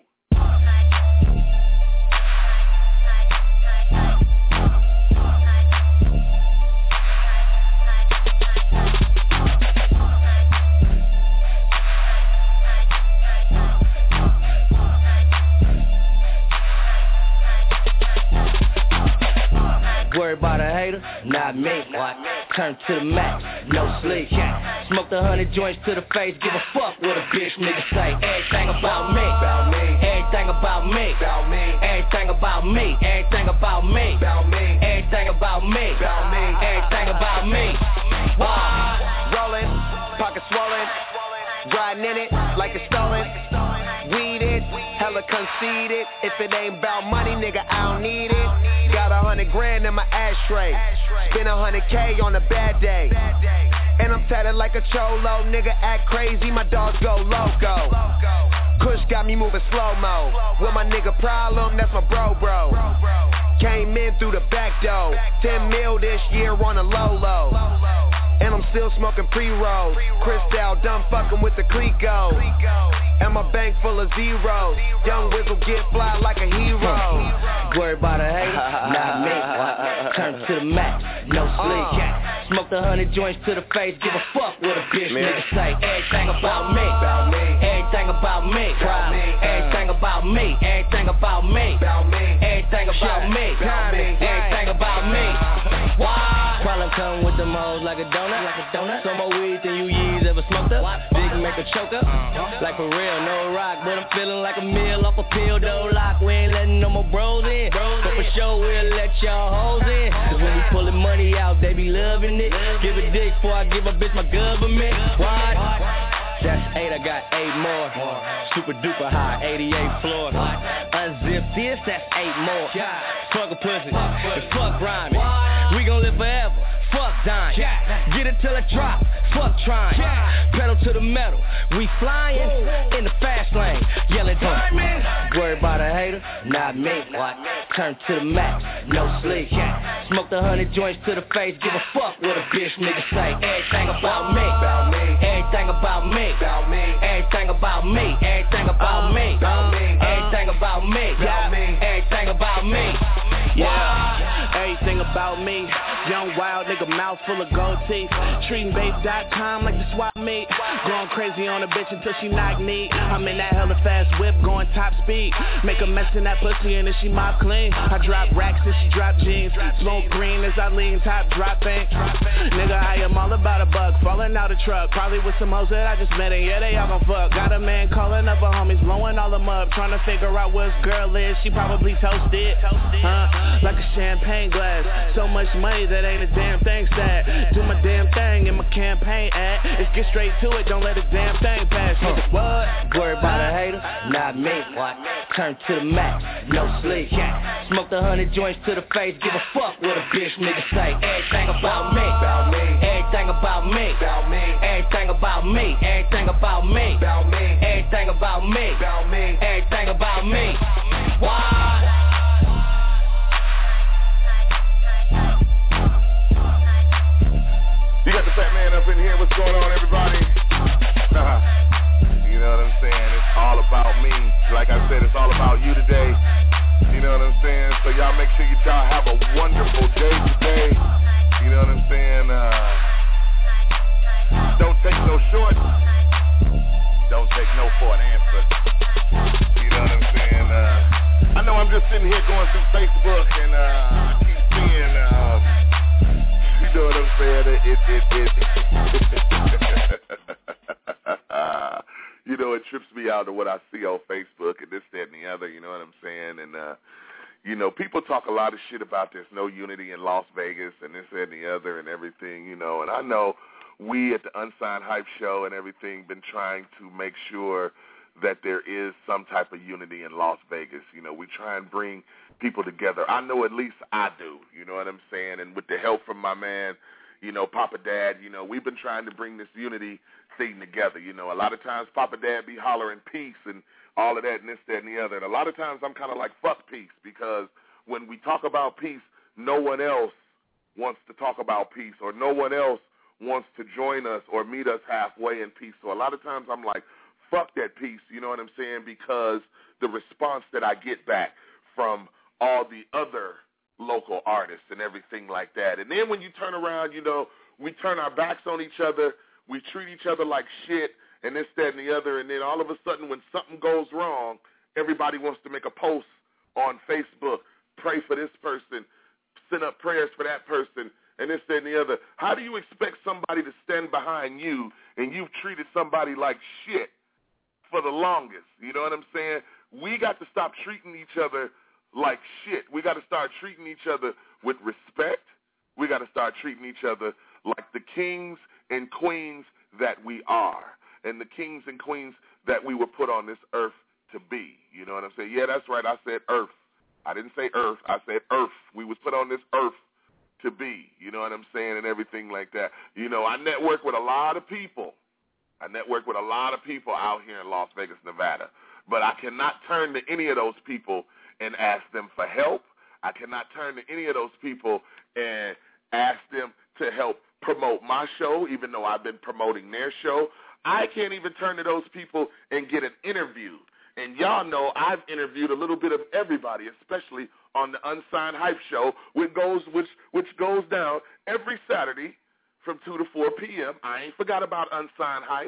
Worry about a hater? Not me. What? Turn to the max, no sleep. Smoke the hundred joints to the face, give a fuck what a bitch nigga say. Everything about me, about me. Everything about me, about me. Everything about me, everything about me, about me. Everything about me, about me. Everything about me. Wow. Rolling, pocket swollen, riding in it like it's stolen. Weed it, hella conceited. If it ain't about money, nigga, I don't need it. Got a hundred grand in my ashtray. Spend a hundred K on a bad day. And I'm tatted like a cholo. Nigga act crazy, my dogs go loco. Kush got me moving slow-mo. With my nigga problem, that's my bro bro. Came in through the back door. Ten mil this year on a low-low. And I'm still smoking pre-rolls. Cristal done fucking with the Clico. And my bank full of zeros. Young Wizzle get fly like a hero. Worry about a hater? Not me. Turn to the max, no sleep. Smoke the hundred joints to the face. Give a fuck what a bitch nigga say. Everything about me. Everything everything about me. Everything about me. Everything about me. Everything about me. Everything about me. Why? Problem come with them hoes like a donut. Like a donut. Some more weed than you years ever smoked up. Big make a choke up. Like for real, no rock, but I'm feeling like a meal off a pill, though lock. We ain't letting no more bros in, but for sure we'll let y'all hoes in. Cause when we pulling money out, they be loving it. Give a dick before I give a bitch my government. Why? That's eight, I got eight more. Super duper high, eighty-eight floor. Unzip this, that's eight more. Fuck a pussy, and fuck rhyming. We gon' live forever, fuck dying. Get it till it drop, fuck trying. Pedal to the metal, we flying in the fast lane. Yelling diamond. Worry about a hater, not me. Turn to the max, no sleep. Smoke the hundred joints to the face, give a fuck what a bitch nigga say. Everything about me, everything about me. Everything about me, everything about me, everything about me, everything about me. Yeah, everything about me. Young wild nigga, mouth full of gold teeth. Treating babe dot com like the swap meet. Going crazy on a bitch until she knock knee. I'm in that hella fast whip, going top speed. Make a mess in that pussy and then she mop clean. I drop racks and she drop jeans. Smoke green as I lean, top dropping. Nigga, I am all about a buck. Falling out a truck, probably with some hoes that I just met. And yeah, they all gon' fuck. Got a man calling up her homies, blowing all them up. Trying to figure out where his girl is. She probably toasted, huh? Like a champagne glass. So much money that ain't a damn thing sad. Do my damn thing in my campaign ad. Let's get straight to it, don't let a damn thing pass. Huh. What? Worry about a hater, not me. What? Turn to the max, no sleep. Smoke the hundred joints to the face, give a fuck what a bitch nigga say. Everything about me, everything about me, everything about me, everything about me, everything about me, everything about me. Why? You got the fat man up in here. What's going on, everybody? You know what I'm saying? It's all about me. Like I said, it's all about you today. You know what I'm saying? So y'all make sure you y'all have a wonderful day today. You know what I'm saying? Uh, don't take no short. Don't take no for an answer. You know what I'm saying? Uh, I know I'm just sitting here going through Facebook and uh, I keep seeing... Uh, You know what I'm saying? It, it, it, it. You know, it trips me out to what I see on Facebook and this, that, and the other. You know what I'm saying? And, uh, you know, people talk a lot of shit about there's no unity in Las Vegas and this, that, and the other and everything, you know. And I know we at the Unsigned Hype Show and everything been trying to make sure that there is some type of unity in Las Vegas. You know, we try and bring people together. I know at least I do, you know what I'm saying? And with the help from my man, you know, Papa Dad, you know, we've been trying to bring this unity thing together. You know, a lot of times Papa Dad be hollering peace and all of that and this, that, and the other. And a lot of times I'm kind of like, fuck peace, because when we talk about peace, no one else wants to talk about peace, or no one else wants to join us or meet us halfway in peace. So a lot of times I'm like, fuck that peace, you know what I'm saying, because the response that I get back from all the other local artists and everything like that. And then when you turn around, you know, we turn our backs on each other, we treat each other like shit, and this, that, and the other, and then all of a sudden when something goes wrong, everybody wants to make a post on Facebook, pray for this person, send up prayers for that person, and this, that, and the other. How do you expect somebody to stand behind you and you've treated somebody like shit for the longest? You know what I'm saying? We got to stop treating each other like shit. We got to start treating each other with respect. We got to start treating each other like the kings and queens that we are, and the kings and queens that we were put on this earth to be. You know what I'm saying? Yeah, that's right. I said earth. I didn't say earth. I said earth. We was put on this earth to be. You know what I'm saying? And everything like that. You know, I network with a lot of people. I network with a lot of people out here in Las Vegas, Nevada. But I cannot turn to any of those people and ask them for help. I cannot turn to any of those people and ask them to help promote my show, even though I've been promoting their show. I can't even turn to those people and get an interview. And y'all know I've interviewed a little bit of everybody, especially on the Unsigned Hype Show, which goes, which, which goes down every Saturday from two to four p.m. I ain't forgot about Unsigned Hype.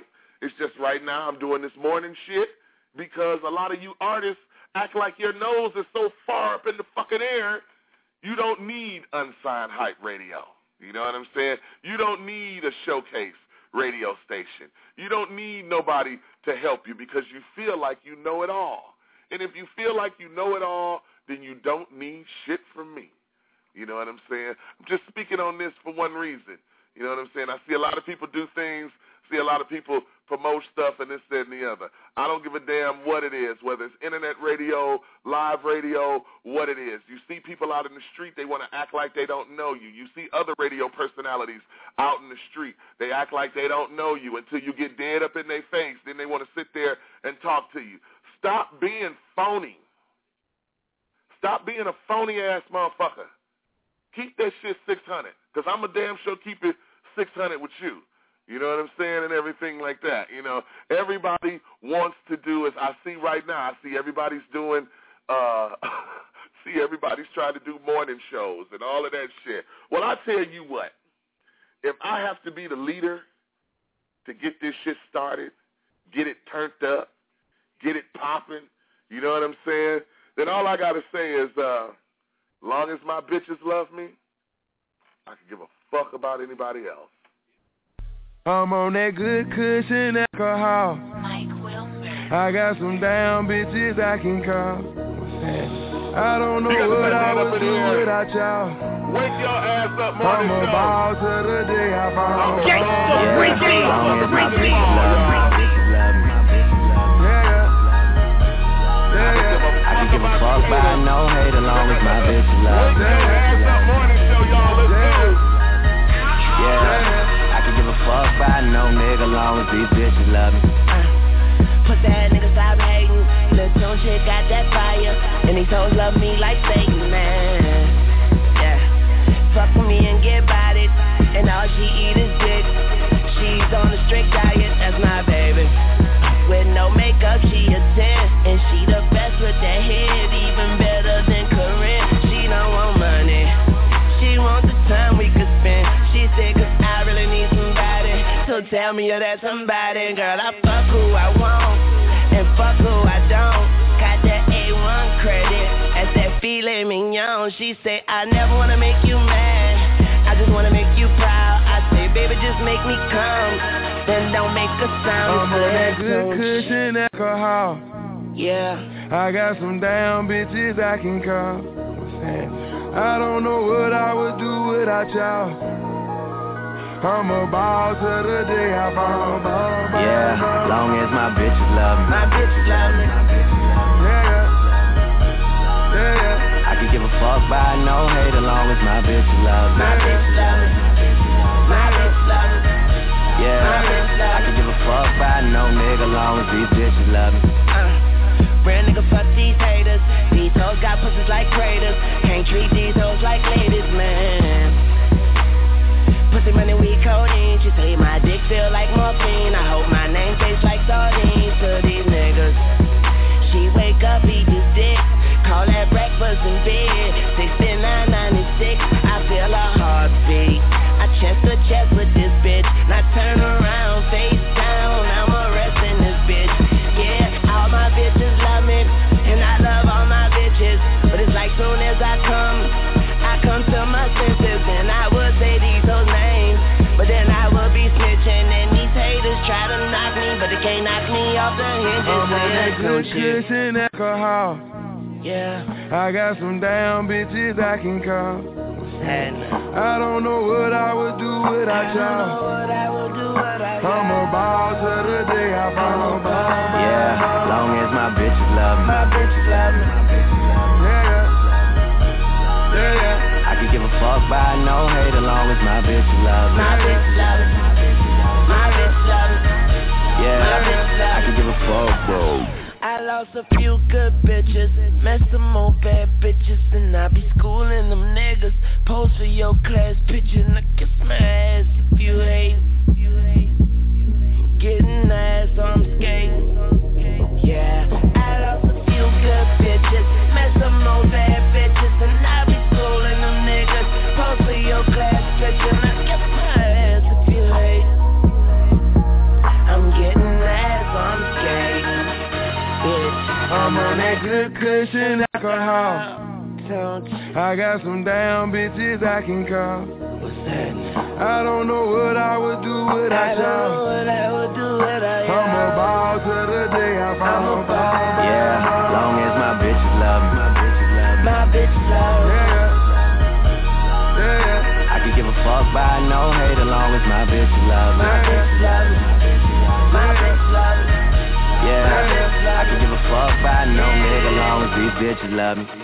It's just right now I'm doing this morning shit because a lot of you artists act like your nose is so far up in the fucking air, you don't need unsigned hype radio. You know what I'm saying? You don't need a showcase radio station. You don't need nobody to help you because you feel like you know it all. And if you feel like you know it all, then you don't need shit from me. You know what I'm saying? I'm just speaking on this for one reason. You know what I'm saying? I see a lot of people do things, see a lot of people promote stuff and this, that, and the other. I don't give a damn what it is, whether it's internet radio, live radio, what it is. You see people out in the street, they want to act like they don't know you. You see other radio personalities out in the street, they act like they don't know you until you get dead up in their face. Then they want to sit there and talk to you. Stop being phony. Stop being a phony-ass motherfucker. Keep that shit six hundred, because I'm a damn sure keep it six hundred with you. You know what I'm saying? And everything like that. You know, everybody wants to do, as I see right now, I see everybody's doing, uh, see everybody's trying to do morning shows and all of that shit. Well, I tell you what, if I have to be the leader to get this shit started, get it turned up, get it popping, you know what I'm saying, then all I got to say is, uh, long as my bitches love me, I can give a fuck about anybody else. I'm on that good cushion alcohol. I got some damn bitches I can call. I don't know what I would do without y'all. Wake your ass up, morning I'm a ball to the day I fall. Gangsta yeah, Ricky. Yeah, yeah. I can give a fuck by no hate as long as my bitches love me. Yeah. Give a fuck by no nigga long as these bitches love me. Uh, put that nigga stop hating. Lil' Tune shit got that fire, and these hoes love me like Satan, man. Yeah, fuck with me and get bodied, and all she eat is dick. She's on a strict diet, that's my baby. With no makeup, she a ten, and she the best with that head, even better than Corinne. She don't want money, she want the time we could spend. She said, 'cause I really need somebody, so tell me you're that somebody. Girl, I fuck who I want, and fuck who I don't. Got that A one credit, that's that filet mignon. She say, I never wanna make you mad, I just wanna make you proud. I say, baby, just make me come, then don't make a sound. I'm on that good cushion alcohol. Yeah, I got some damn bitches I can call. I don't know what I would do without y'all. I'm a ball to the day I fall, ball, ball, yeah, ball. Long as my bitches love me. My bitches love me. Yeah, yeah, yeah. I can give a fuck by no hate as long as my bitches love me. My bitches love me. My bitches love me. Yeah, my bitches love me. I can give a fuck by no nigga long as these bitches love me. Uh, real nigga fuck these haters. These hoes got pussies like craters. Can't treat these hoes like ladies, man. Pussy money, we codeine. She say my dick feel like morphine. I hope my name tastes like sardines to these niggas. She wake up, eat this dick, call that breakfast in bed. sixty-nine ninety-six, I feel a heartbeat. I chest to chest with this bitch. Now turn around, face down, I'm arresting this bitch. Yeah, all my bitches love me, and I love all my bitches. But it's like soon as I come, I come to my senses, and I would say these hoes names, but then I will be snitching, and these haters try to knock me, but they can't knock me off the hinges. I'm on that good cushion alcohol. Yeah, I got some damn bitches I can call. and I don't know what I would do without y'all. I'm a ball to the day I fall, ball, ball. Yeah, long as my bitches love me. My bitches love me. Yeah, yeah, yeah. I can give a fuck by no hate as long as my bitches love me. My bitches love me. My bitches love me. Yeah, I can give a fuck, bro. I lost a few good bitches, met some more bad bitches, and I be schooling them niggas. Post for your class picture, and I kiss my ass if you hate. Getting ass, so I'm skating. Yeah, I lost a few good bitches, met some more bad bitches, and I be schooling them niggas. Post for your class picture, and I kiss my ass if you hate. I'm getting good cushion alcohol. I got some damn bitches I can call. What's that? I don't know what I would do without y'all. I'm a ball to the day I fall. Yeah, long as my bitches love me. My bitches love me. My bitches love me. Yeah, yeah. I can give a fuck by no hate as long as my bitches love me. My bitches love me. My bitches love me. Yeah, I can give a fuck by no nigga as long as these bitches love me.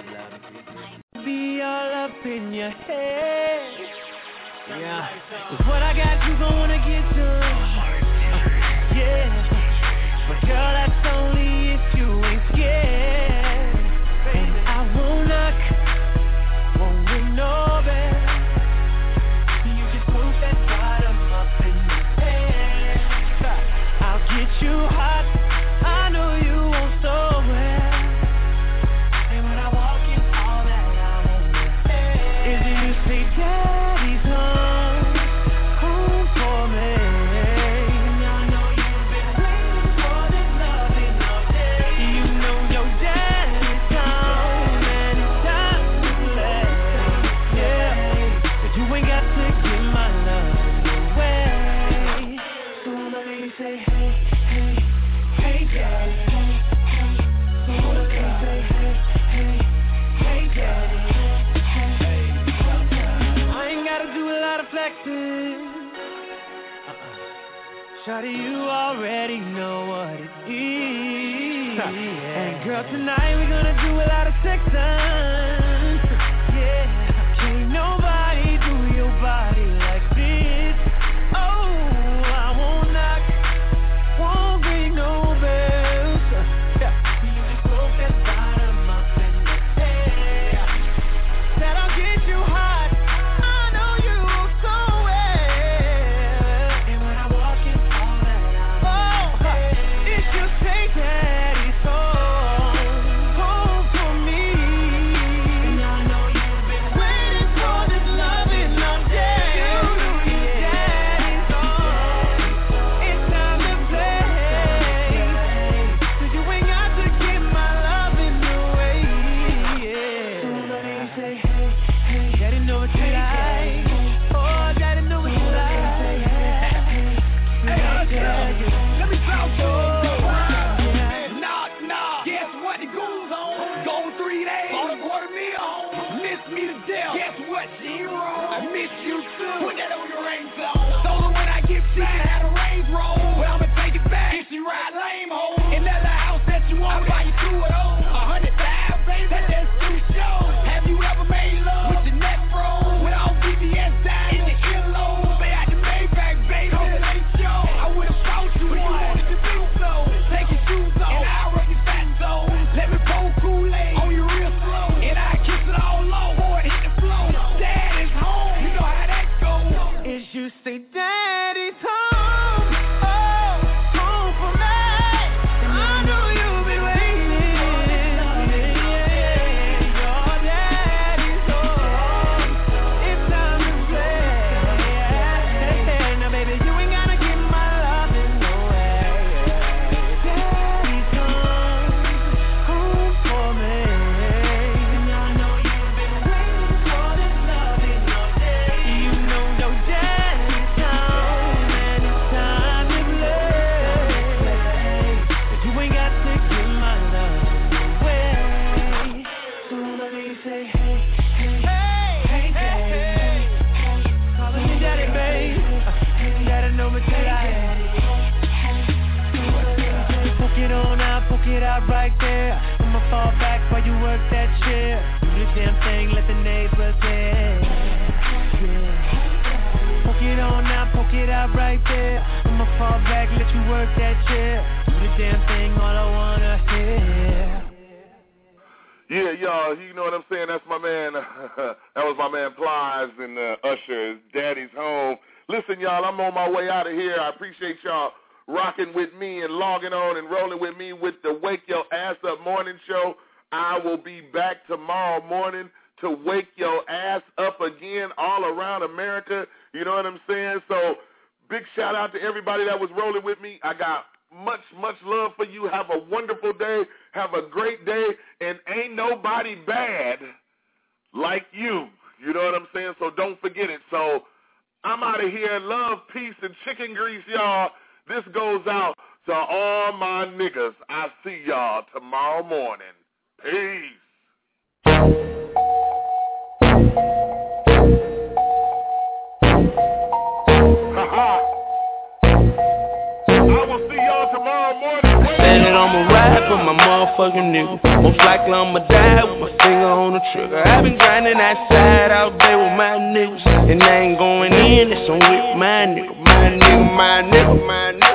Be all up in your head. Yeah, cause what I got you gon' wanna get done. Uh, yeah, but girl, that's only if you ain't scared. And I won't knock, won't ring no bell. You just move that bottom up in your head. I'll get you hot, I know you won't so well. And when I walk in all that I want to hear is you say daddy's home, home for me. And I know you've been waiting for this loving all day. You know your daddy's home and it's time to play. Yeah, but you ain't got to give my love away. So let me say hey, hey, hey daddy, hey, hey. So let me say hey, hey, hey daddy, hey, hey. I ain't gotta do a lot of flexing. Uh-uh. Shawty, you already know what it is. And girl, tonight we gonna do a lot of sexing. Yeah, can't nobody do your body like this. Oh, I won't knock, won't ring no bells. Yeah, you just broke that bottom up in the head. Said I'll get you hot, I know you so well. And when I walk in all that I oh, it should say daddy's home, home for me. And I know you've been waiting for this loving all day. Daddy's home, it's time to play. So you ain't got to give my loving away. Yeah. So let me say hey, hey, daddy know what you like. Oh, daddy know what you like. Let me talk to you. Knock, knock. Guess what the goons on? Go three days. On a quarter meal home. Miss me to death. Guess what? She ain't wrong. I miss you too. Put that on your ring zone. Told her when I get she can have a Range Rover. But I'ma take it back. If she ride lame home. In that little house that you want, I buy you two of those. A hundred thousand, baby. That that's too show. Have you ever made love with your neck froze? With all B B S down in the earlobe. Stay out the Maybach, baby. Come to late show. I would've fought you, but you wanted to do so. Take your shoes off, and I'll rub your fat toe. Let me pour Kool-Aid on you real slow. And I kiss it all low, boy, it hit the floor. Dad is home, you know how that goes. Is you say daddy's home, oh, home for me. I know you've been waiting. Yeah, your daddy's home, it's time to play. Now baby, you ain't gotta give my loving away. Daddy's home, home for me. And I know you've been waiting for this loving all day. You know your daddy's home and it's time to play. But you ain't got to give my love away. So let me say hey, hey, hey, hey, hey. Calling you daddy, babe. Daddy know what you like. Poke it on out, poke it out right there. I'ma fall back while you work that shit. Do the damn thing, let the neighbors hear. Yeah. Poke it on out, poke it out right there. I'ma fall back, let you work that shit. Do the damn thing, all I wanna hear. Yeah, y'all, you know what I'm saying? That's my man. That was my man Plies and uh, Usher. Daddy's home. Listen, y'all, I'm on my way out of here. I appreciate y'all rocking with me and logging on and rolling with me with the Wake Your Ass Up morning show. I will be back tomorrow morning to wake your ass up again all around America. You know what I'm saying? So big shout out to everybody that was rolling with me. I got much, much love for you. Have a wonderful day. Have a great day. And ain't nobody bad like you. You know what I'm saying? So don't forget it. So I'm out of here. Love, peace, and chicken grease, y'all. This goes out to all my niggas. I see y'all tomorrow morning. Peace. I will see y'all tomorrow morning. I said that I'ma ride for my motherfucking nigga. Most likely I'ma die with my finger on the trigger. I've been grinding outside all day with my niggas, and I ain't going in, it's on with my nigga. My nigga, my nigga, my nigga,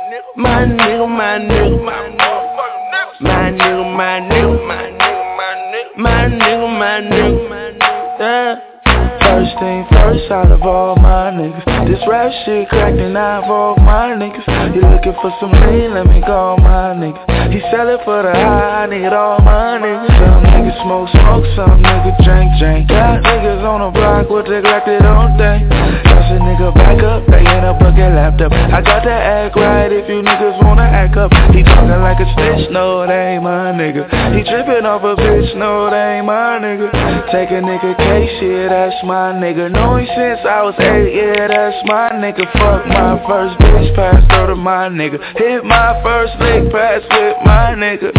my nigga, my nigga, my nigga, my nigga, my nigga, my nigga, my nigga, my nigga, my nigga, yeah. First thing first, out of all my niggas, this rap shit cracked and I involve my niggas. You looking for some lean, let me call my nigga. He sell it for the high, I need all my niggas. Some niggas smoke, smoke, some niggas drink, drink. Got niggas on the block with the Glock, they don't think. That's a nigga back up, they in a bucket laptop. I got to act right if you niggas wanna act up. He talking like a snitch, no, that ain't my nigga. He tripping off a bitch, no, that ain't my nigga. Take a nigga case, shit, that's my nigga. Know him since I was eight, yeah, that's my nigga. Fuck my first bitch, passed her to my nigga. Hit my first lick, pass with my nigga.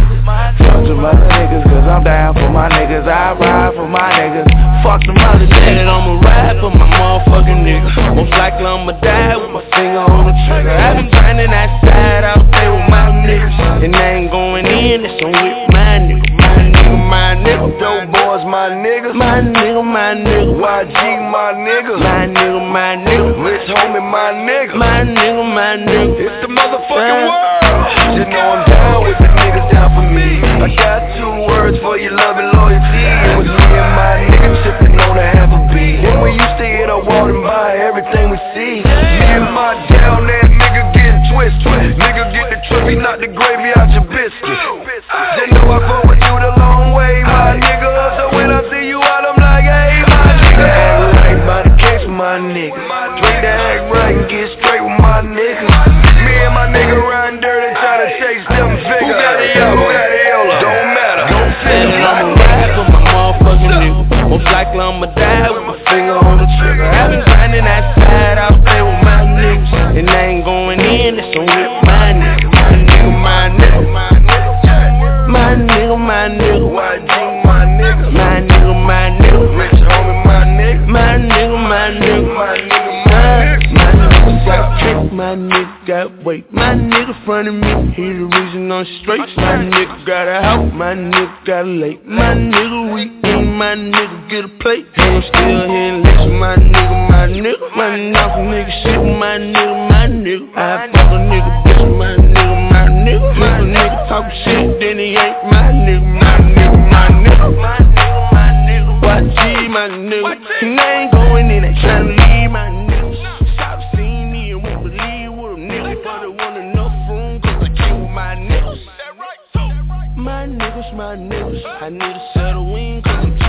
Fuck them other niggas, cause I'm down for my niggas. I ride for my niggas. Fuck them other niggas. I'ma ride for my motherfucking niggas. Most likely I'ma die with my finger on the trigger. I've been grinding outside out there with my niggas, and I ain't going in, it's on with my nigga. My nigga, my nigga. Dope boys, my niggas. My nigga, my nigga. Y G, my nigga. My nigga, my nigga. Rich homie, my nigga. My nigga, my nigga. It's the motherfucking world. Just know I'm down with the niggas down for me. I got two words for your love and loyalty. It was me and my niggas sipping on a half a beat. When we used to hit a wall and buy everything we see. Me and my down there nigga getting twisted. Nigga get the trophy, not the gravy out your biscuit. Just know I fuck with you the long way, my nigga. So when I see you out, I'm like, hey, my nigga. Act right by the case with my nigga. Drink to act right and get straight with my nigga. Me and my nigga riding dirty, trying to chase them figures. Who got it up? Who got it up? Don't matter. Don't fit. I'ma ride for my motherfucking nigga. Most likely I'ma die with my finger on the trigger. I've been grinding outside out there with my niggas, and I ain't going in, it's on with my nigga. My nigga, my nigga, my nigga. My nigga, my nigga. Y G, my nigga. My nigga, my nigga. Rich homie, my nigga. My nigga, my nigga. My nigga, my nigga. My nigga got trick, my nigga got weight. My nigga front of me, he the reason I'm straight. My nigga got a house, my nigga got a lake. My nigga weak, my nigga get a plate. And I'm still here and listen, my nigga, my nigga. My knock nigga shit, my nigga, my nigga. I fuck a nigga, bitch, my nigga, my nigga. If a nigga talk shit, then he ain't my nigga, my nigga, my nigga. My nigga, my nigga. Y G, my nigga. And I ain't going in, they tryna leave my nigga. Stop seeing me and won't believe what a nigga, but I want enough room, cause I came with my niggas. My niggas, my niggas. I need a set of wings, cause I'm